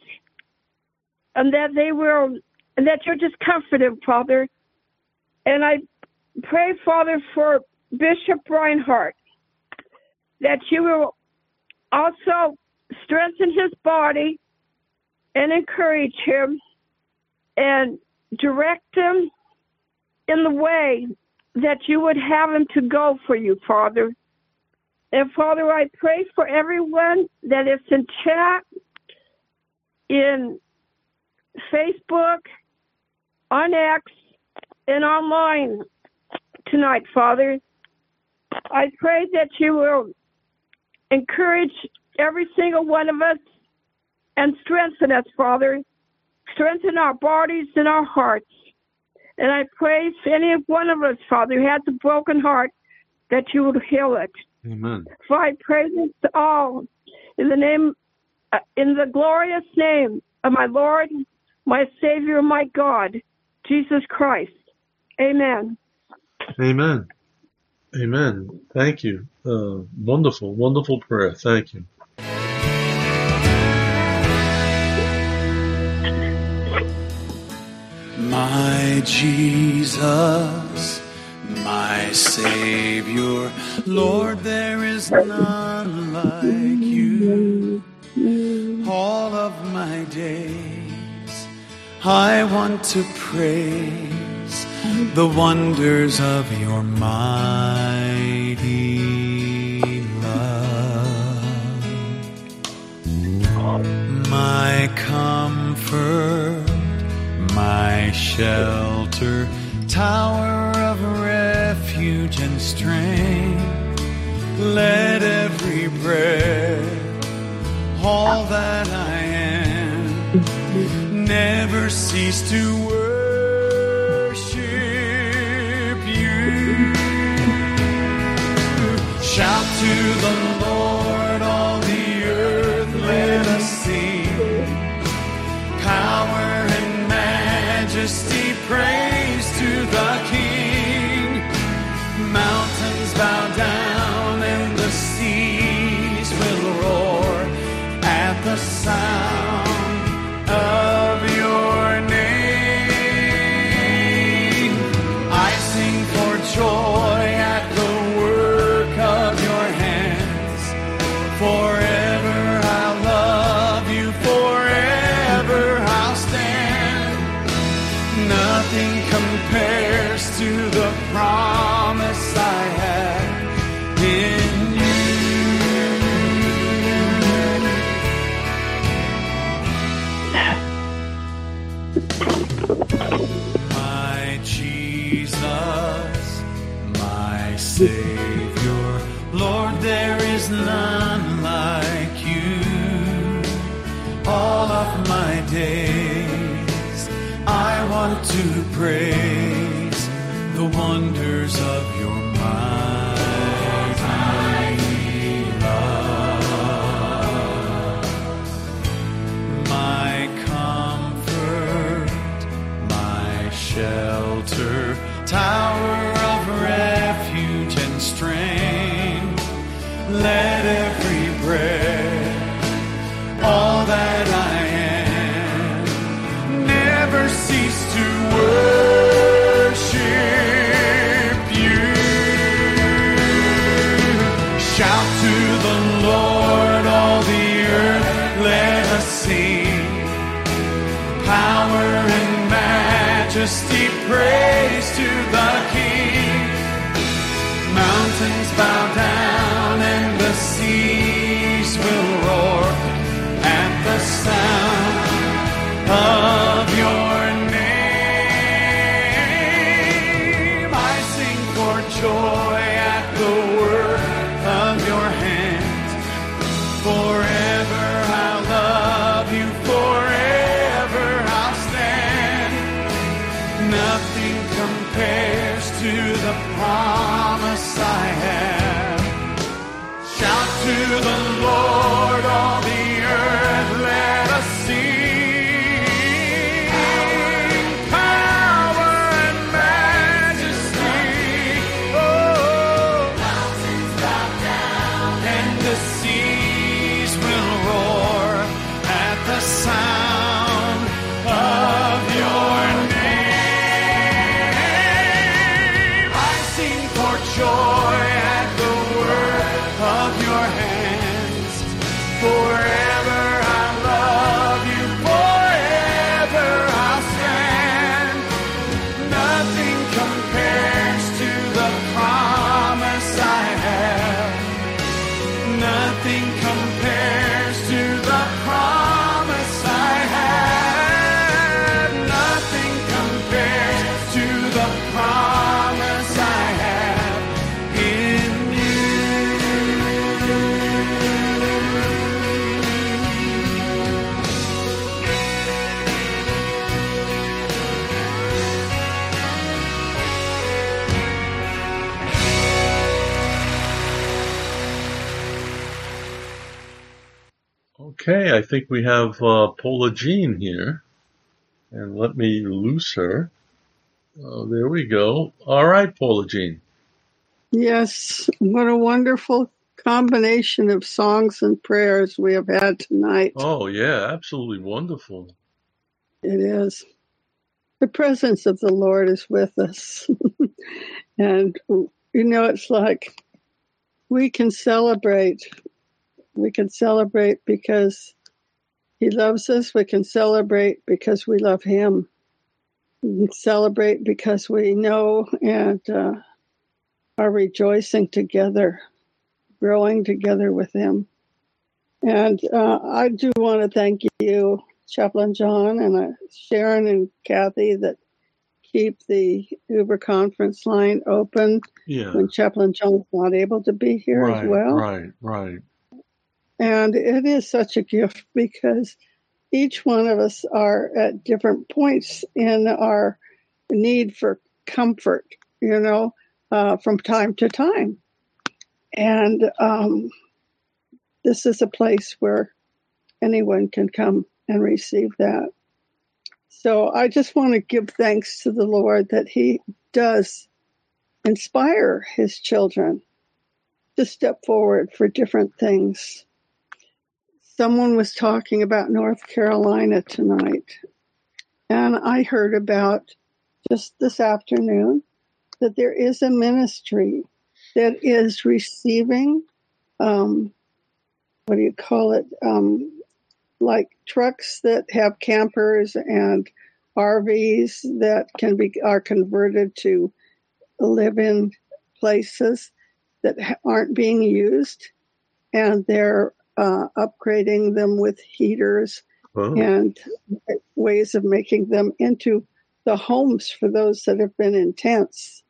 and that they will, and that you'll just comfort them, Father. And I pray, Father, for Bishop Reinhardt, that you will also strengthen his body and encourage him and direct him in the way that you would have him to go for you, Father. And Father, I pray for everyone that is in chat, in Facebook, on X, and online tonight, Father. I pray that you will encourage every single one of us and strengthen us, Father. Strengthen our bodies and our hearts. And I pray if any one of us, Father, who has a broken heart, that you would heal it. Amen. For I pray this to all in the name, uh, in the glorious name of my Lord, my Savior, my God, Jesus Christ. Amen. Amen. Amen. Thank you. Uh, wonderful, wonderful prayer. Thank you. My Jesus, my Savior, Lord, there is none like you. All of my days, I want to praise the wonders of your mighty love. My comfort, my shelter, tower of refuge and strength, let every breath, all that I am, never cease to worship you. Shout to the Lord, all the earth, let us sing. Power and majesty, praise to the King. Mountains bow down and the seas will roar at the sound of your name. I sing for joy at the work of your hands. Forever I'll love you, forever I'll stand. Nothing compares to the promise I have in you. My Jesus, my Savior, Lord, there is none like you. All of my days, I want to praise the wonders of your mighty love. My comfort, my shelter, tower of refuge and strength, let every breath, all that I am, never cease to worship you. Shout to the Lord, all the earth, let us sing. Power and majesty, praise to the King. Mountains bow down and the seas will roar at the sound of your name. I sing for joy at the work of your hands. Forever I'll love you, forever I'll stand. Nothing compares to the promise I have. Shout to the Lord, all the earth, let us sing. Power and majesty, oh, mountains bow down and the seas will roar at the sound of your name. I Okay, I think we have uh, Paula Jean here. And let me loose her. Oh, there we go. All right, Paula Jean. Yes, what a wonderful combination of songs and prayers we have had tonight. Oh, yeah, absolutely wonderful. It is. The presence of the Lord is with us. And, you know, it's like we can celebrate. We can celebrate because He loves us. We can celebrate because we love Him. We can celebrate because we know and uh, are rejoicing together, growing together with Him. And uh, I do want to thank you, Chaplain John, and uh, Sharon and Kathy, that keep the Uber conference line open Yeah. when Chaplain John's not able to be here Right, as well. right, right. And it is such a gift because each one of us are at different points in our need for comfort, you know, uh, from time to time. And um, this is a place where anyone can come and receive that. So I just want to give thanks to the Lord that He does inspire His children to step forward for different things. Someone was talking about North Carolina tonight, and I heard about just this afternoon that there is a ministry that is receiving, um, what do you call it, um, like trucks that have campers and R Vs that can be are converted to live-in places that aren't being used, and they're uh, upgrading them with heaters Oh. and ways of making them into the homes for those that have been in tents.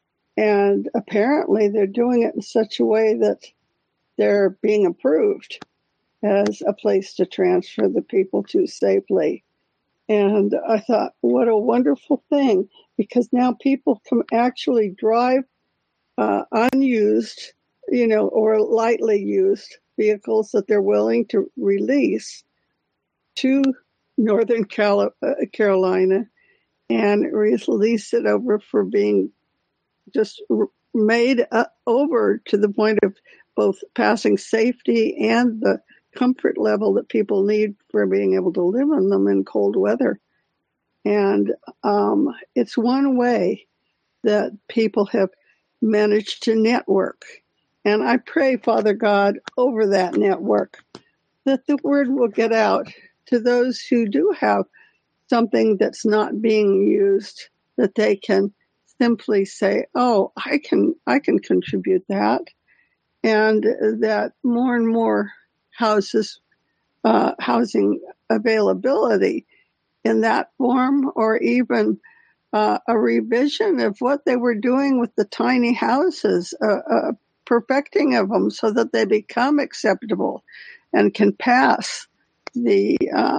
And apparently they're doing it in such a way that they're being approved as a place to transfer the people to safely. And I thought, what a wonderful thing, because now people can actually drive uh, unused, you know, or lightly used vehicles that they're willing to release to Northern Cali- uh, Carolina and release it over for being just r- made uh, over to the point of both passing safety and the comfort level that people need for being able to live in them in cold weather. And um, it's one way that people have managed to network. And I pray, Father God, over that network, that the word will get out to those who do have something that's not being used, that they can simply say, oh, I can, I can contribute that. And that more and more houses, uh, housing availability in that form, or even uh, a revision of what they were doing with the tiny houses, uh, uh, perfecting of them so that they become acceptable and can pass the uh,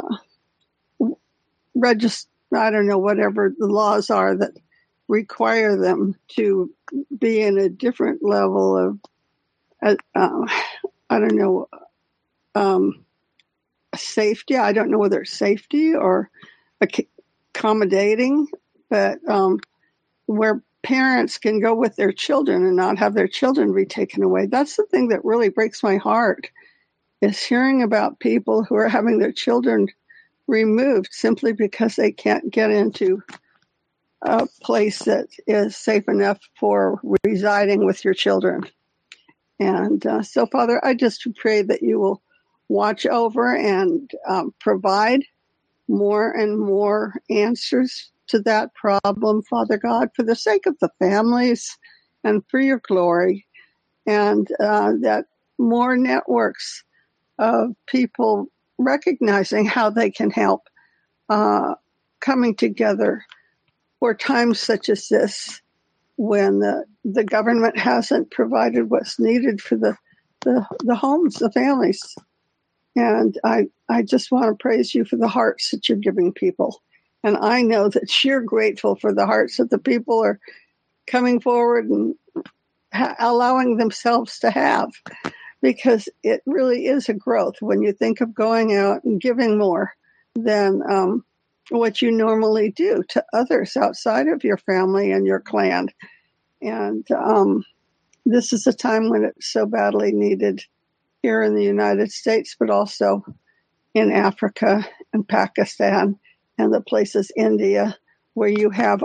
regist- I don't know, whatever the laws are that require them to be in a different level of, uh, uh, I don't know, um, safety. I don't know whether it's safety or accommodating, but um, where parents can go with their children and not have their children be taken away. That's the thing that really breaks my heart, is hearing about people who are having their children removed simply because they can't get into a place that is safe enough for residing with your children. And uh, so, Father, I just pray that you will watch over and um, provide more and more answers to that problem, Father God, for the sake of the families and for your glory, and uh, that more networks of people recognizing how they can help, uh, coming together for times such as this, when the, the government hasn't provided what's needed for the, the, the homes, the families. And I, I just want to praise you for the hearts that you're giving people. And I know that you're grateful for the hearts that the people are coming forward and ha- allowing themselves to have. because it really is a growth when you think of going out and giving more than um, what you normally do to others outside of your family and your clan. And um, this is a time when it's so badly needed here in the United States, but also in Africa and Pakistan and the places, India, where you have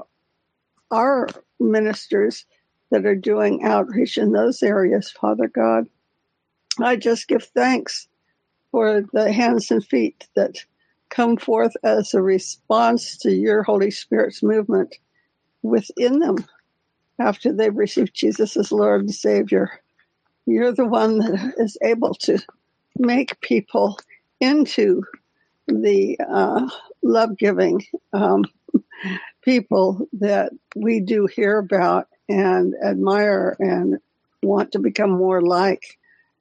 our ministers that are doing outreach in those areas, Father God. I just give thanks for the hands and feet that come forth as a response to your Holy Spirit's movement within them after they've received Jesus as Lord and Savior. You're the one that is able to make people into the uh, love-giving um, people that we do hear about and admire and want to become more like.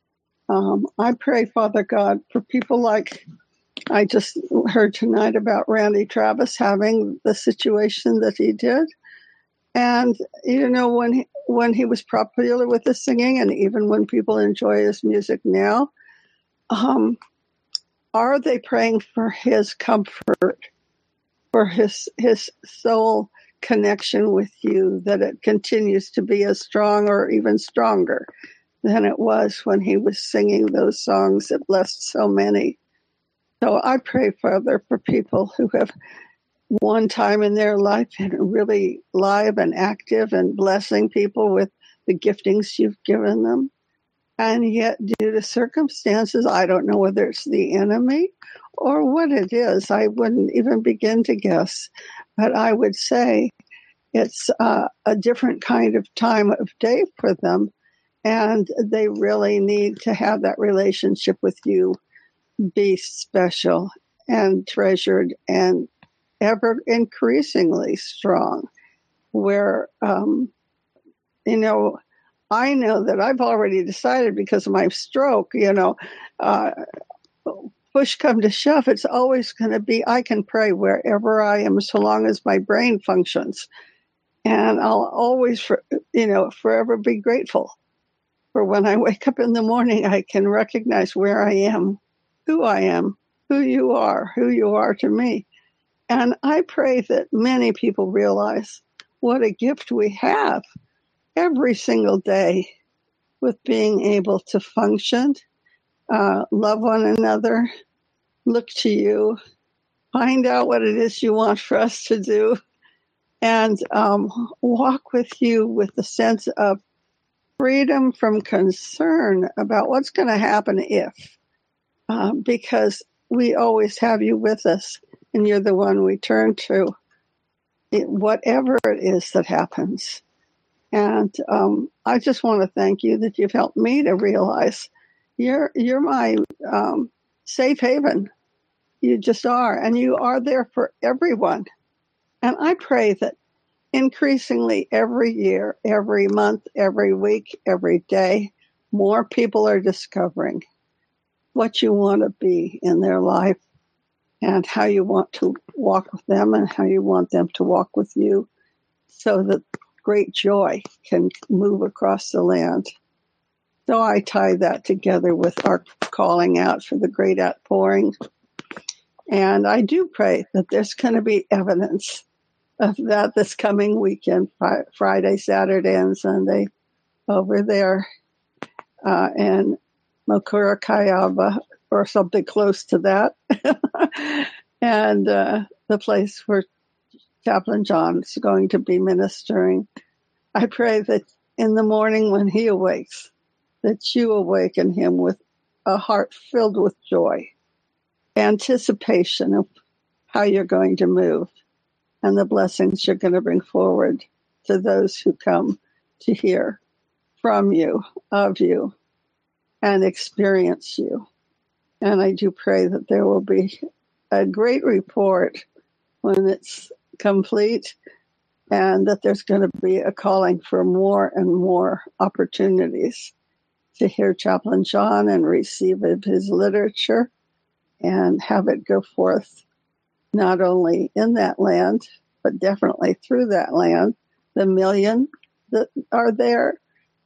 Um, I pray, Father God, for people like I just heard tonight about Randy Travis having the situation that he did. And, you know, when he, when he was popular with his singing, and even when people enjoy his music now, um, are they praying for his comfort, for his his soul connection with you, that it continues to be as strong or even stronger than it was when he was singing those songs that blessed so many? So I pray, Father, for people who have one time in their life been really live and active and blessing people with the giftings you've given them. And yet, due to circumstances, I don't know whether it's the enemy or what it is. I wouldn't even begin to guess. But I would say it's uh, a different kind of time of day for them. And they really need to have that relationship with you be special and treasured and ever increasingly strong, where, um, you know, I know that I've already decided because of my stroke, you know, uh, push come to shove, it's always going to be, I can pray wherever I am so long as my brain functions. And I'll always, for, you know, forever be grateful for when I wake up in the morning, I can recognize where I am, who I am, who you are, who you are to me. And I pray that many people realize what a gift we have every single day with being able to function, uh, love one another, look to you, find out what it is you want for us to do, and um, walk with you with the sense of freedom from concern about what's going to happen if, uh, because we always have you with us. And you're the one we turn to, it, whatever it is that happens. And um, I just want to thank you that you've helped me to realize you're you're my um, safe haven. You just are, and you are there for everyone. And I pray that increasingly every year, every month, every week, every day, more people are discovering what you want to be in their life, and how you want to walk with them and how you want them to walk with you, so that great joy can move across the land. So I tie that together with our calling out for the great outpouring. And I do pray that there's going to be evidence of that this coming weekend, Friday, Saturday, and Sunday, over there uh, in Makura Kayaba, or something close to that. And uh, the place where Chaplain John is going to be ministering. I pray that in the morning when he awakes, that you awaken him with a heart filled with joy, anticipation of how you're going to move, and the blessings you're going to bring forward to those who come to hear from you, of you, and experience you. And I do pray that there will be a great report when it's complete, and that there's going to be a calling for more and more opportunities to hear Chaplain John and receive of his literature and have it go forth not only in that land, but definitely through that land, the million that are there,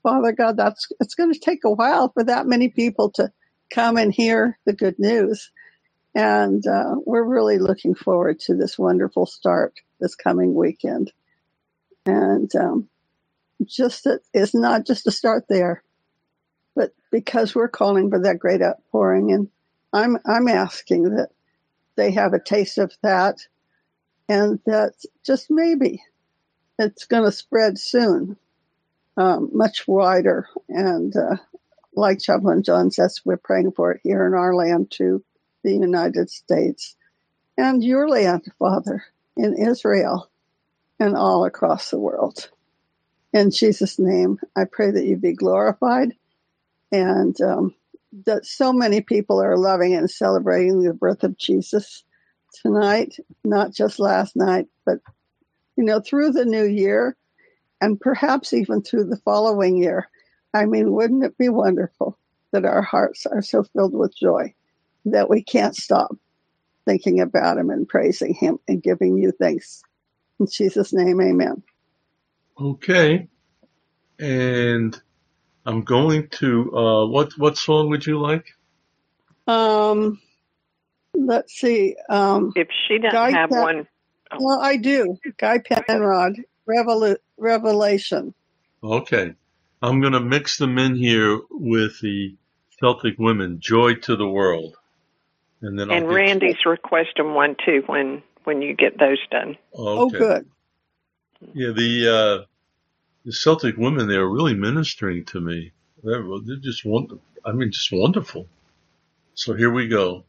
Father God, that's it's going to take a while for that many people to come and hear the good news. And uh, we're really looking forward to this wonderful start this coming weekend. And um, just that it's not just a start there, but because we're calling for that great outpouring, and I'm I'm asking that they have a taste of that, and that just maybe it's going to spread soon, um, much wider. And uh, like Chaplain John says, we're praying for it here in our land too, the United States, and your land, Father, in Israel and all across the world. In Jesus' name, I pray that you be glorified, and um, that so many people are loving and celebrating the birth of Jesus tonight, not just last night, but, you know, through the new year and perhaps even through the following year. I mean, wouldn't it be wonderful that our hearts are so filled with joy that we can't stop thinking about him and praising him and giving you thanks. In Jesus' name, amen. Okay. And I'm going to, uh, what, what song would you like? Um, let's see. Um, If she doesn't Guy have Pen- one, Well, I do. Guy Penrod, Revela- Revelation. Okay. I'm going to mix them in here with the Celtic Women, Joy to the World. And then I'll and get- Randy's requesting one too when, when you get those done. Oh, Okay. good. Yeah, the uh, the Celtic women, they're really ministering to me. They're, they're just wonderful. I mean, just wonderful. So here we go.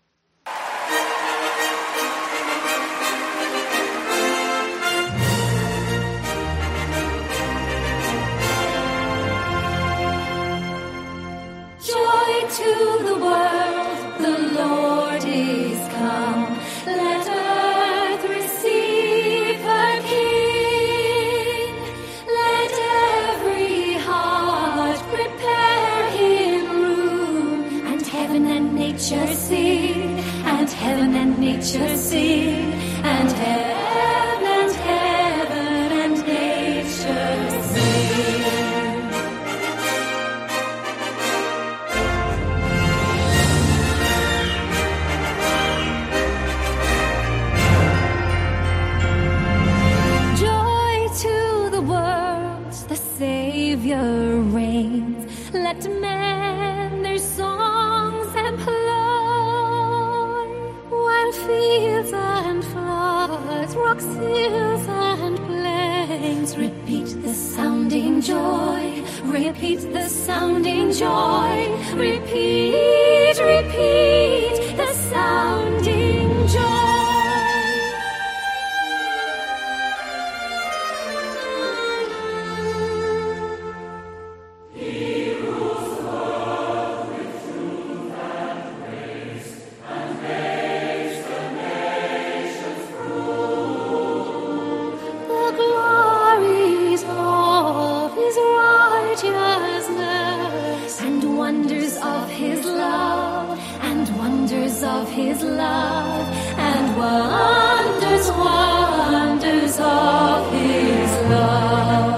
Joy to the world, the Lord is come. Let earth receive her King. Let every heart prepare him room. And heaven and nature sing, and heaven and nature sing, and heaven and heaven and nature sing. Joy to the world, the Savior reigns. Let men their songs employ. While fields and floods, rocks, hills and plains repeat the sounding joy. Repeat the sounding joy. Repeat, repeat the sounding joy. The glories of his righteousness and wonders of his love, and wonders of his love, and wonders, wonders of his love.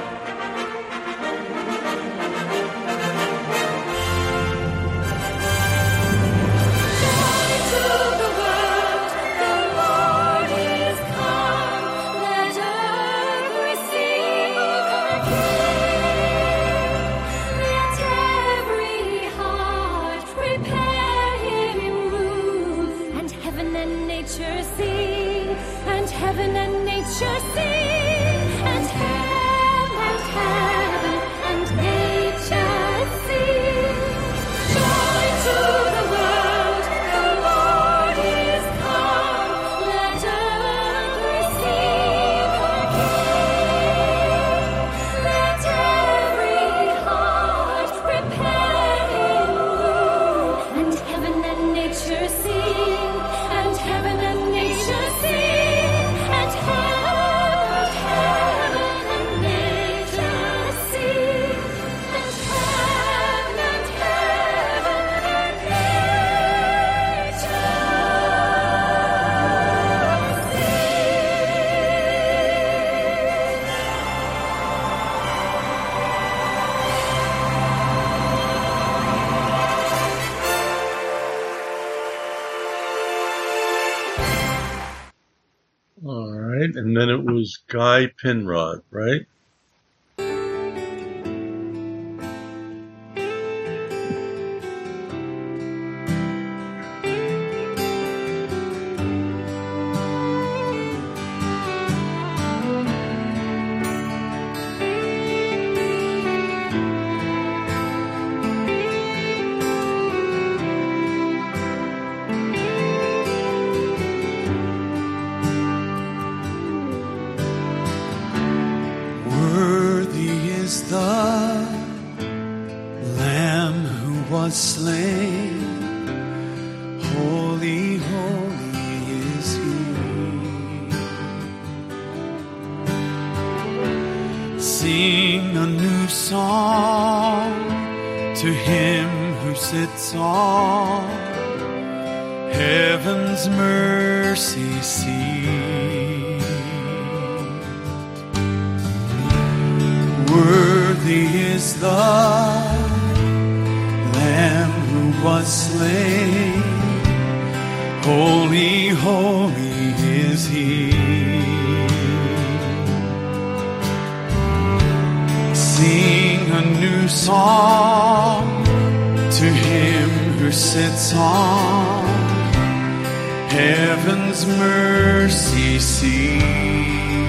Joy to the world, the Lord is come. Let earth receive her King. Let every heart prepare him room. And heaven and nature sing, and heaven and nature sing, and heaven and heaven and nature sing. Joy to the world, the Lord is come. Let earth receive her King. Let every heart prepare him room. And heaven and nature sing, and heaven and nature sing, and heaven, heaven and nature All right. And then it was Guy Penrod, right? Worthy is the Lamb who was slain. Holy, holy is He. Sing a new song to Him who sits on heaven's mercy seat. Worthy is the Lamb who was slain. Holy, holy is He. Sing a new song to Him who sits on heaven's mercy seat.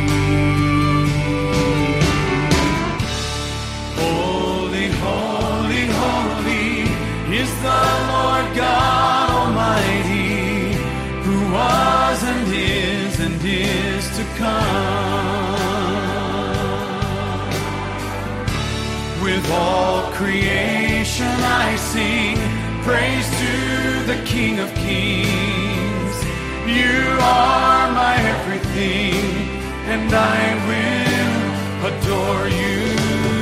Is the Lord God Almighty, who was and is and is to come. With all creation I sing praise to the King of Kings. You are my everything, and I will adore you.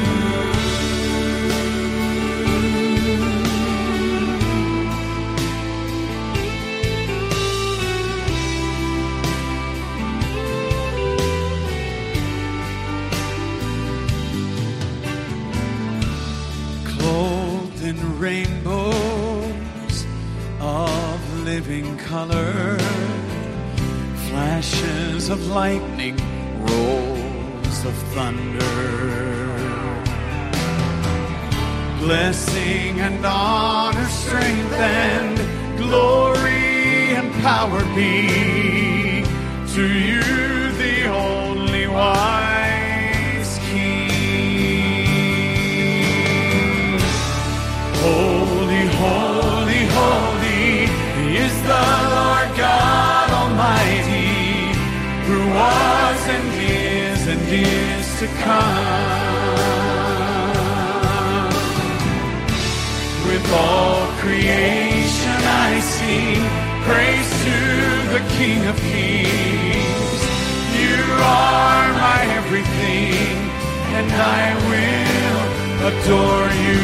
In rainbows of living color, flashes of lightning, rolls of thunder. Blessing and honor, strength and glory and power be to you, the only wise King. Holy, holy, holy is the Lord God Almighty, who was and is and is to come. With all creation I sing praise to the King of Kings. You are my everything, and I will adore you.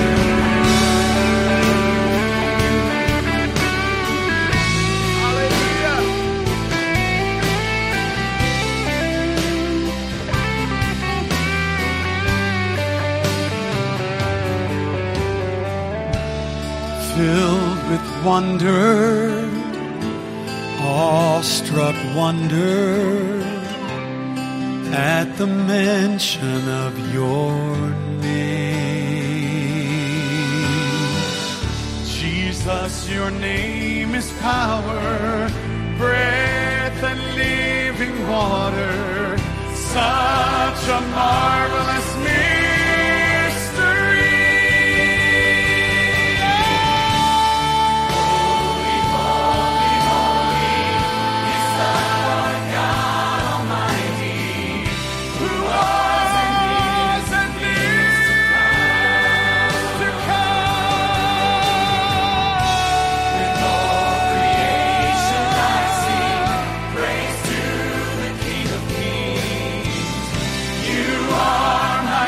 Filled with wonder, awestruck wonder at the mention of your name. Jesus, your name is power, breath and living water, such a marvelous mystery. You are my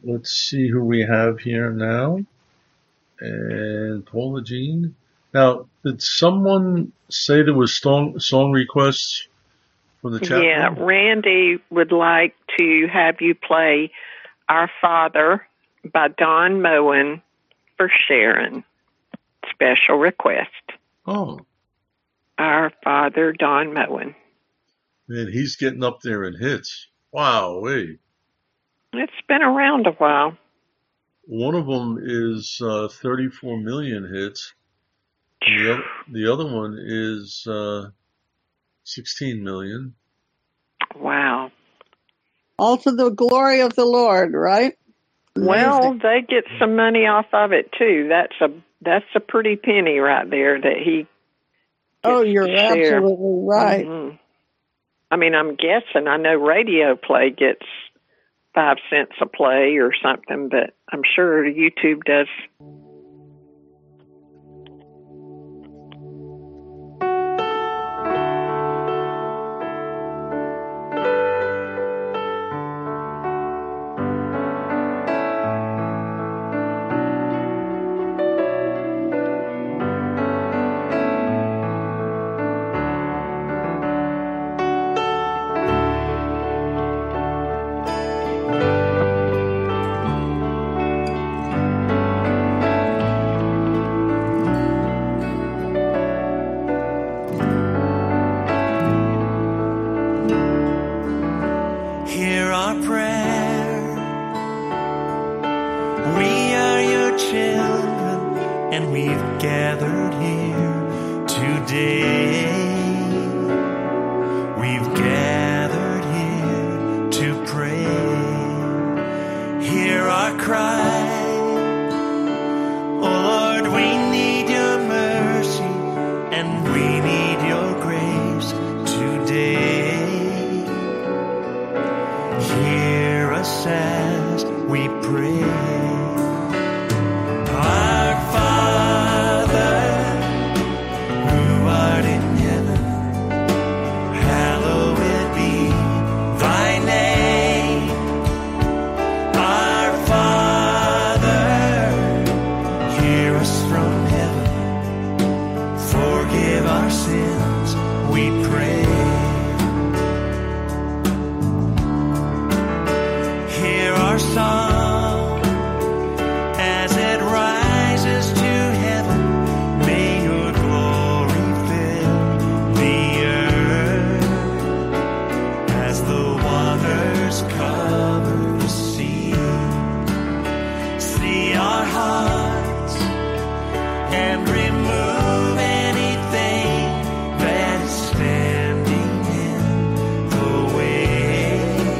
let's see who we have here now. And Paula Jean. Now, did someone say there was song, song requests from the chat Yeah, room? Randy would like to have you play Our Father by Don Moen for Sharon. Special request. Oh, Our Father, Don Moen. man, he's getting up there in hits. Wow, wait. It's been around a while. One of them is uh, thirty-four million hits. And the, other, the other one is uh, sixteen million. Wow. All to the glory of the Lord, right? Well, Amazing. they get some money off of it too. That's a that's a pretty penny right there that he. Oh, gets you're to share. absolutely right. Mhm. I mean, I'm guessing. I know Radio Play gets five cents a play or something, but I'm sure YouTube does. Hear our prayer. We are your children, and we've gathered here today. We've gathered here to pray. Hear our cry. Oh Lord, we need your mercy, and we need your grace today. Hear us as we pray. Our Father, who art in heaven, hallowed be thy name. Our Father, hear us from heaven. Forgive our sins, we pray. Hear our song as it rises to heaven. May your glory fill the earth as the waters cover the sea. See our hearts and remove anything that is standing in the way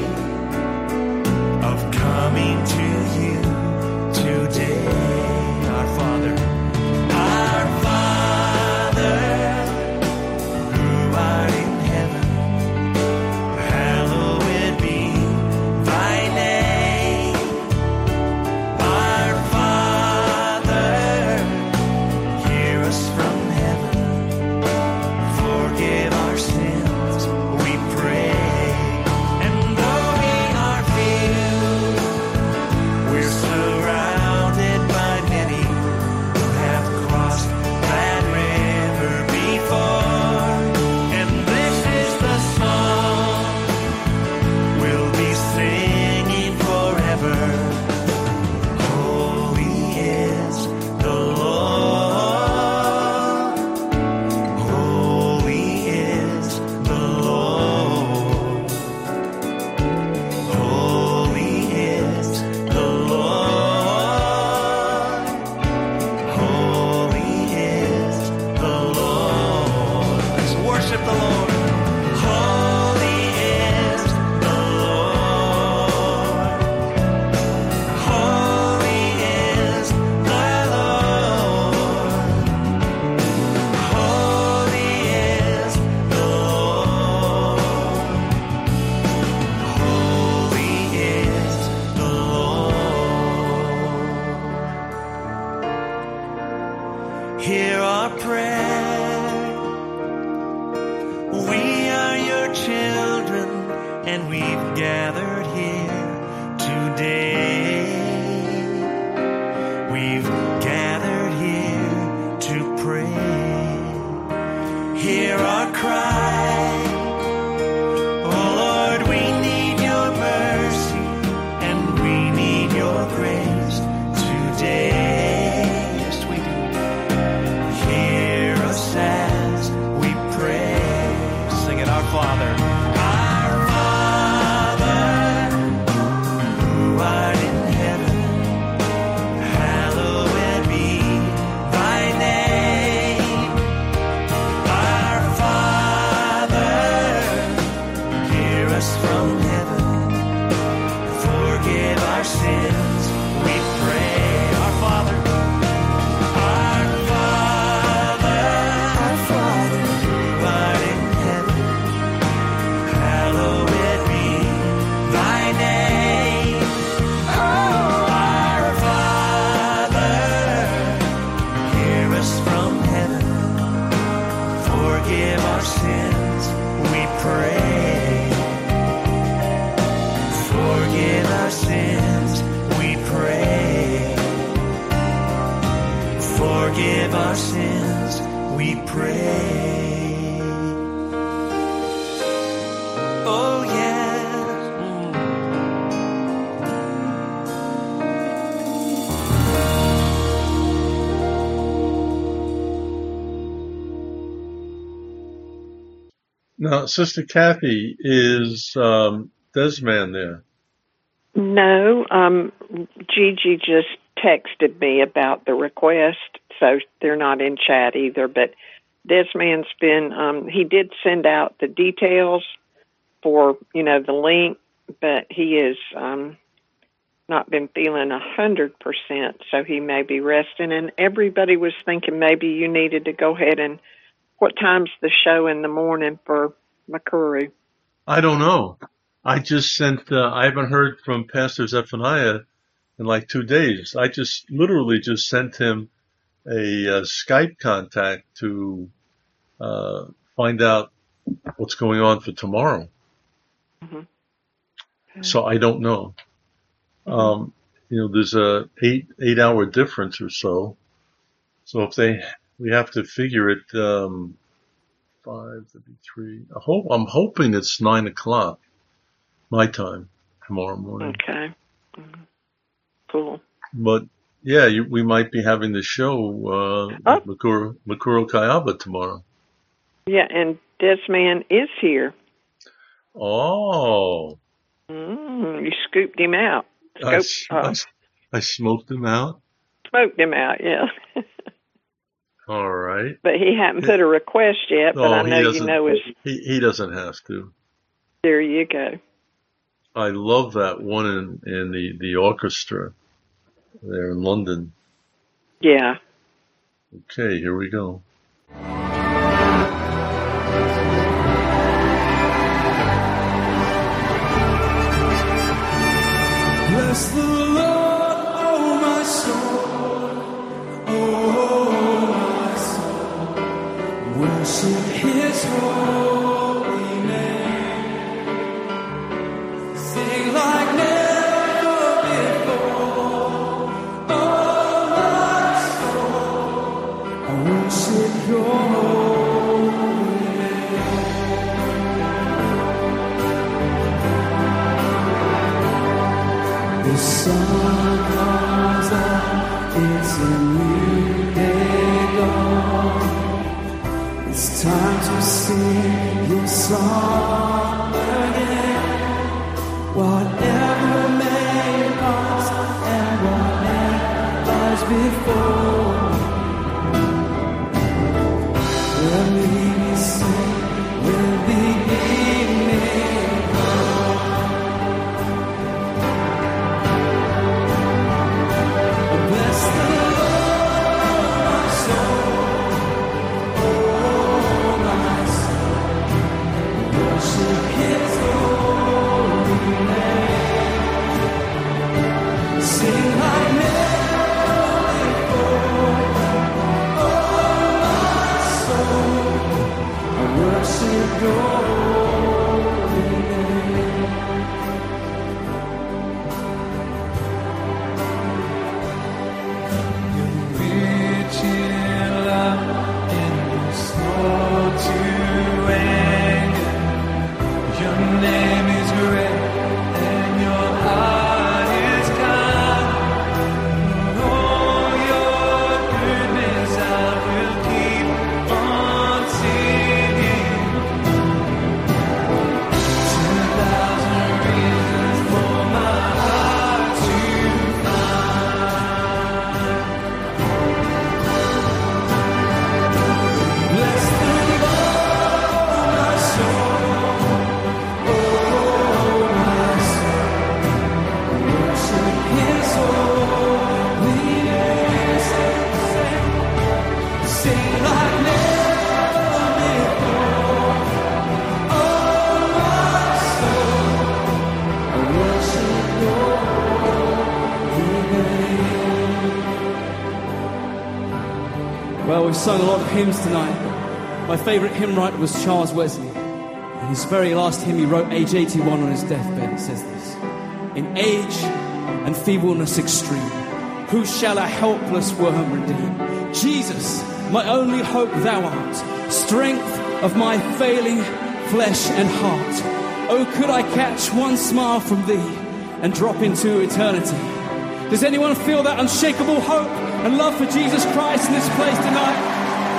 of coming to you today. Our Father, our Father, who art in heaven, hallowed be thy name. Our Father, hear us from heaven. Forgive our sins, we pray. And though we are few, we're surrounded by many who have crossed that river before. And this is the song we'll be singing forever. Holy is the Lord. Holy is the Lord. Holy is the Lord. Holy is the Lord. Let's worship the Lord. Holy is the Lord. Holy is the Lord. Holy is the Lord. Holy is the Lord. Hear our prayer. We are your children, and we've gathered here today. Father. Our Father, who art in heaven, hallowed be thy name. Our Father, hear us from heaven, forgive our sins, we pray. Our Father, our Father, our Father, who art in heaven, hallowed be thy name. Our Father, hear us from heaven, forgive our sins, we pray. Forgive our sins, we pray. Forgive our sins, we pray. Oh, yes. Now, Sister Kathy, is um, Desman there? No, um, Gigi just texted me about the request, so they're not in chat either. But Desman's been, um, he did send out the details for, you know, the link, but he has um, not been feeling a hundred percent, so he may be resting. And everybody was thinking maybe you needed to go ahead and, what time's the show in the morning for McCurry? I don't know. I just sent, uh, I haven't heard from Pastor Zephaniah in like two days. I just literally just sent him a, uh Skype contact to uh, find out what's going on for tomorrow. Mm-hmm. So I don't know. Um, you know, there's a eight, eight hour difference or so. So if they, we have to figure it, um, five, that'd be three. I hope, I'm hoping it's nine o'clock my time tomorrow morning. Okay. Mm-hmm. Cool. But yeah, you, we might be having the show, uh, Oh. Makuro, Makuro Kayaba tomorrow. Yeah, and Desman is here. Oh. Mm, you scooped him out. I, Scooped, I, uh, I smoked him out. smoked him out, yeah. All right. But he hadn't put a request yet, but Oh, I he know you doesn't- know his. He, he doesn't have to. There you go. I love that one in, in the, the orchestra there in London. Yeah. Okay, here we go. Bless the Lord, oh my soul, oh my soul, worship His holy name, sing like never before, oh my soul, I worship Your holy name. The sun comes up, it's a new day dawn. It's time to sing Your song again. Whatever may pass and whatever's before, when we sing, will be evening come. Bless the Lord, my soul, oh my soul, worship His holy name, sing like never before. Well, we've sung a lot of hymns tonight. My favourite hymn writer was Charles Wesley. In his very last hymn he wrote, age eighty-one, on his deathbed. It says this: in age and feebleness extreme, who shall a helpless worm redeem? Jesus, my only hope thou art, strength of my failing flesh and heart. Oh, could I catch one smile from thee and drop into eternity? Does anyone feel that unshakable hope and love for Jesus Christ in this place tonight?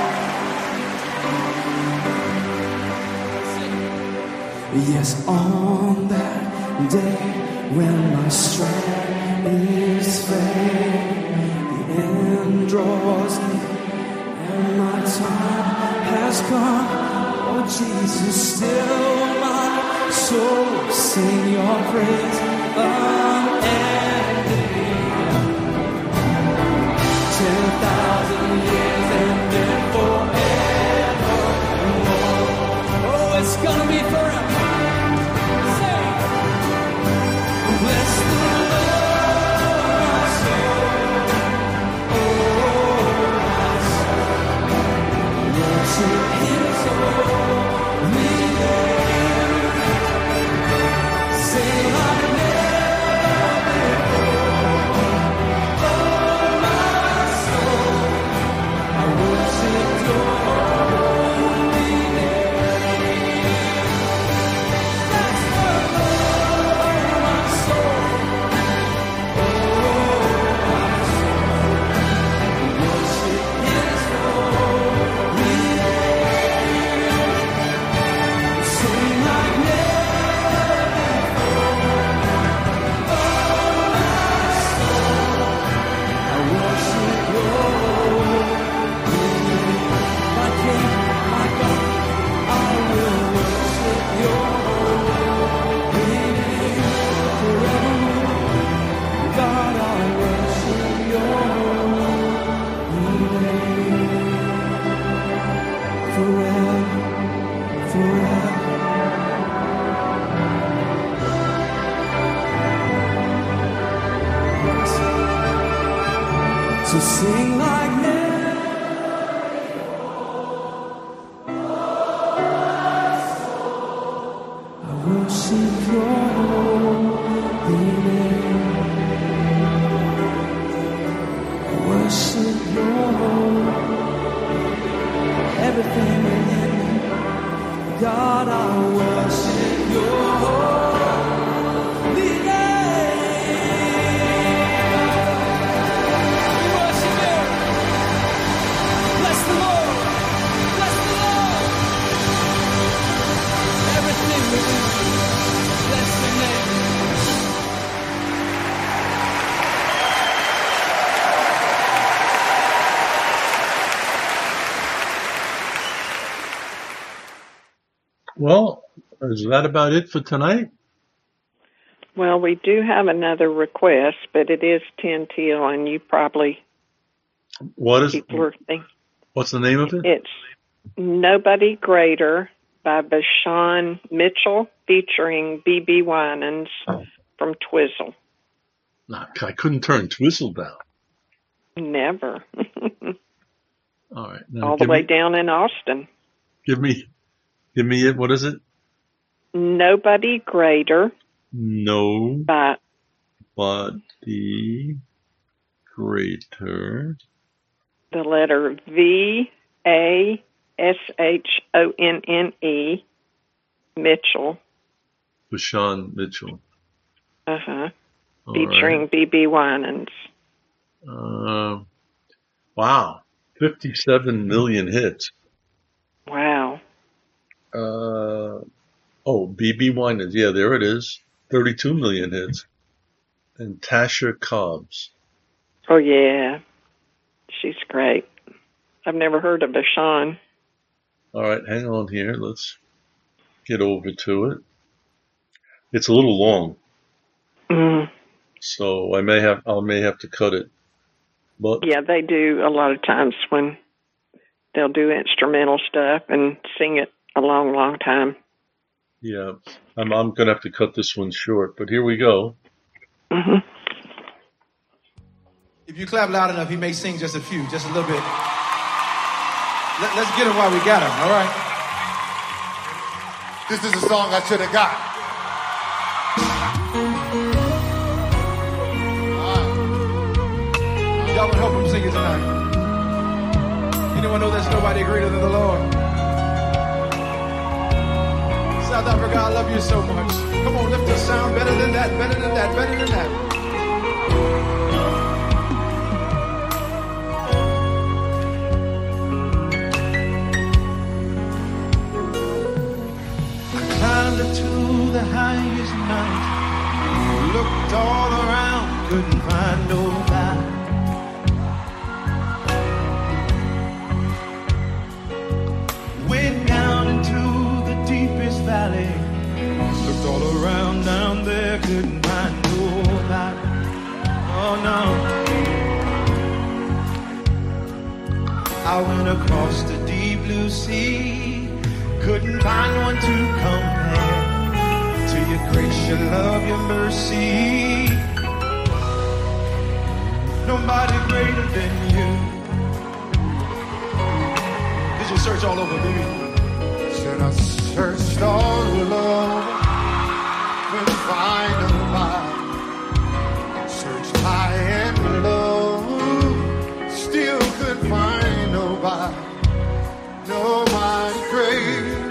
Yes, on that day when my strength is failing, the end draws near and my time has come. Oh, Jesus, still my soul sing your praise unending. Ten thousand years and then forevermore. Oh, it's gonna be forever. Bless the Lord, my soul. Oh, my soul. Worship His holy name. Sing like never before. Oh, my soul. I worship Your holy name. Bless the Lord, my soul. So sing like never before. I worship Your holy name. I worship Your everything in me. God, I worship Your holy name. Well, is that about it for tonight? Well, we do have another request, but it is ten till, and you probably What is? people are thinking What's the name of it? it's Nobody Greater by Bashan Mitchell featuring B B Winans from Twizzle. Nah, I couldn't turn Twizzle down. Never. All right, now All the give way me, down in Austin. give me, give me it. What is it? Nobody Greater Nobody by greater. the letter V A S H O N N E, Mitchell. Bashan Mitchell. Uh-huh. All Featuring right. B B Winans. Uh, wow, fifty-seven million hits. Wow. Uh, oh, B B Winans. Yeah, there it is. thirty-two million hits. And Tasha Cobbs. Oh, yeah. She's great. I've never heard of Bashan. All right, hang on here. Let's get over to it. It's a little long, Mm. so I may have I may have to cut it. But Yeah, they do a lot of times when they'll do instrumental stuff and sing it a long, long time. yeah, I'm I'm gonna have to cut this one short. But here we go. Hmm. If you clap loud enough, he may sing just a few, just a little bit. Let, let's get him while we got him, all right? This is a song I should have got. Y'all would help him sing it tonight. Anyone know there's nobody greater than the Lord? South Africa, I love you so much. Come on, lift the sound better than that, better than that, better than that. Climbed up to the highest mountain, looked all around, couldn't find nobody. Went down into the deepest valley, looked all around down there, couldn't find nobody. Oh no. I went across the deep blue sea, couldn't find one to compare to your grace, your love, your mercy. Nobody greater than you. Did you search all over, baby? Said I searched all over, couldn't find nobody. Searched high and low, still couldn't find nobody. Nobody great,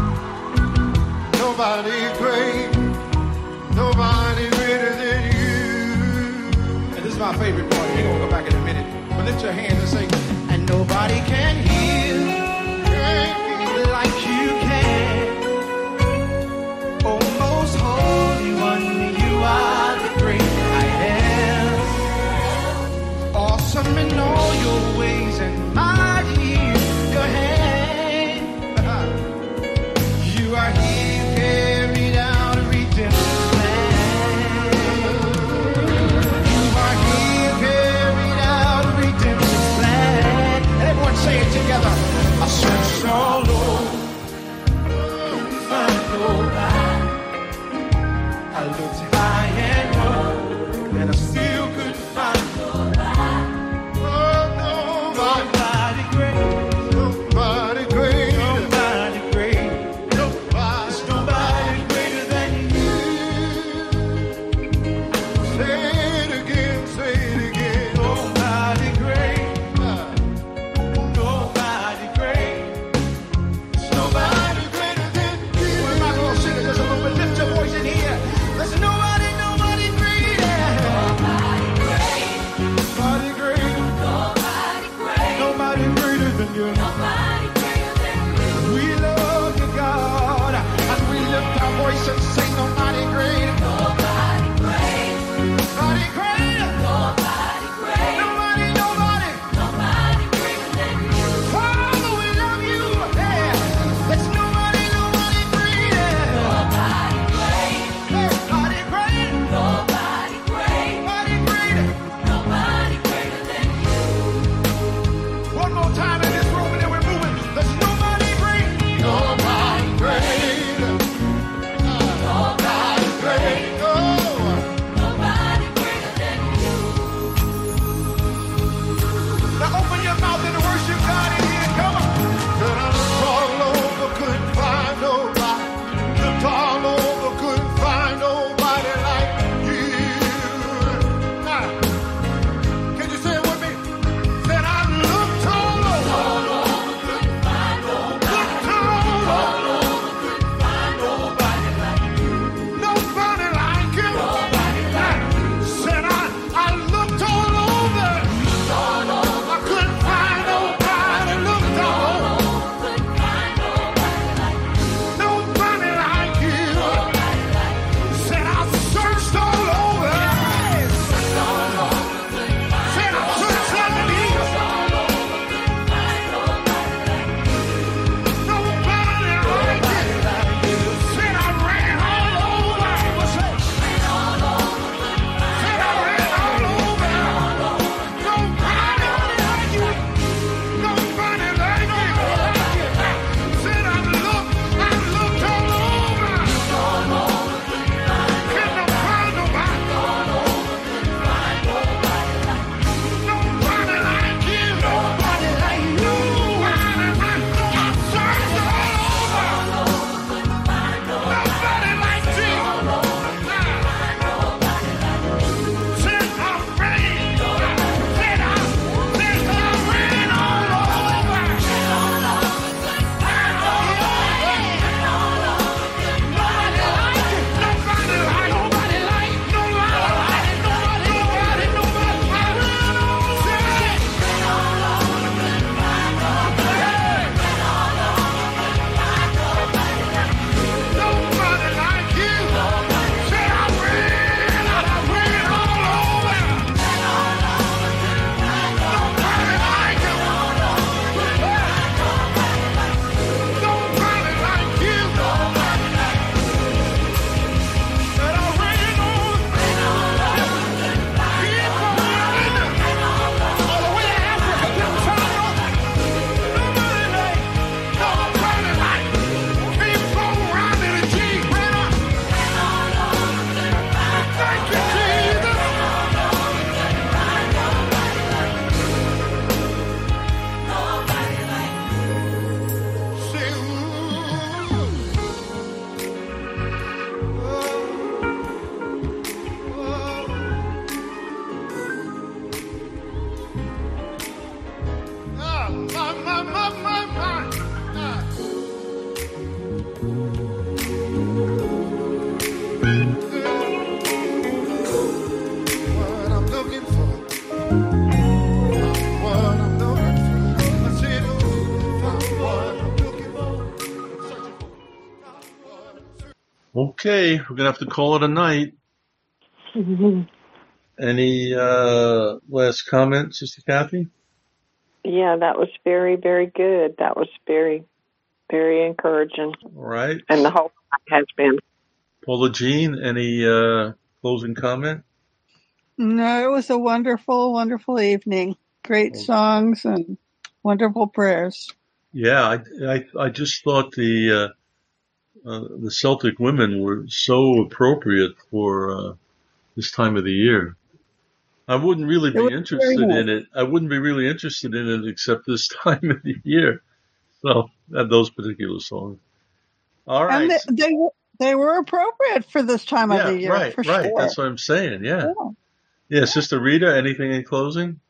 nobody great, nobody greater than you. And this is my favorite part. We're gonna go back in a minute. But lift your hands and say, And nobody can heal, can heal like you can. Oh, most holy one, you are the great I am. Awesome in all your ways and mighty your hand. You are he who carried out a redemption plan. You are he who carried out a redemption plan. everyone say it together. I searched all over, couldn't find nobody. I looked high and low, and I still couldn't find nobody. Oh, nobody. Okay, we're gonna have to call it a night. Any uh, last comments, Sister Kathy? Yeah, that was very, very good. That was very, very encouraging. All right. And the whole has been. Paula Jean, any uh, closing comment? No, it was a wonderful, wonderful evening. Great songs and wonderful prayers. Yeah, I, I, I just thought the uh, uh, the Celtic women were so appropriate for uh, this time of the year. I wouldn't really It be was interested very in nice. it. I wouldn't be really interested in it except this time of the year. So, uh, those particular songs. All right. And they, they were they were appropriate for this time Yeah, of the year, right, for right. sure. That's what I'm saying. Yeah. Yeah. Yeah, Sister Rita, anything in closing?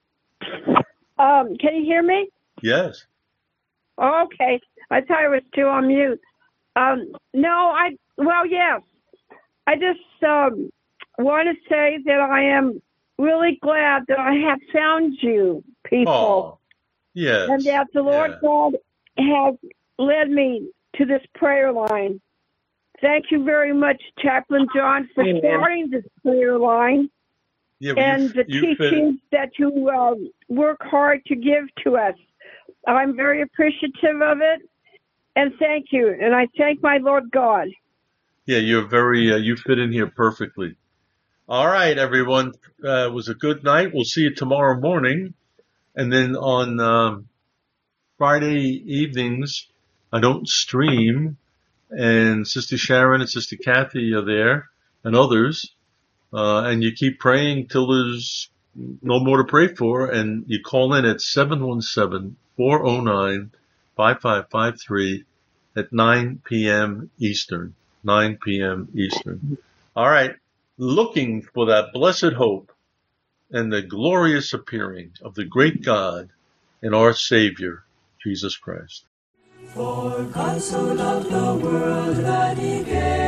Um, can you hear me? Yes. Okay. I thought I was still on mute. Um, no, I, well, yes. I just um, want to say that I am really glad that I have found you, people. Oh, yes. And that the Lord Yeah. God has led me to this prayer line. Thank you very much, Chaplain John, for Amen. starting this prayer line Yeah, but and you, the you fit, teachings that you uh, work hard to give to us. I'm very appreciative of it, and thank you. And I thank my Lord God. yeah, you're very, uh, you fit in here perfectly. All right, everyone. Uh, it was a good night. We'll see you tomorrow morning. And then on um, Friday evenings, I don't stream. And Sister Sharon and Sister Kathy are there and others. Uh, and you keep praying till there's no more to pray for. And you call in at seven one seven, four oh nine, five five five three at nine p.m. Eastern. nine p.m. Eastern. All right. Looking for that blessed hope and the glorious appearing of the great God and our Savior, Jesus Christ. For God so loved the world that he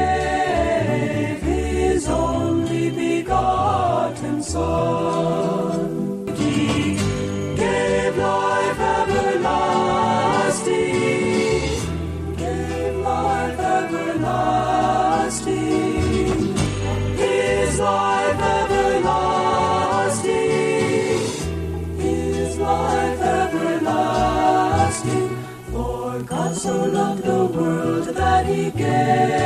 gave his only begotten Son. He gave life everlasting, gave life everlasting, his life everlasting, his life everlasting. For God so loved the world that he gave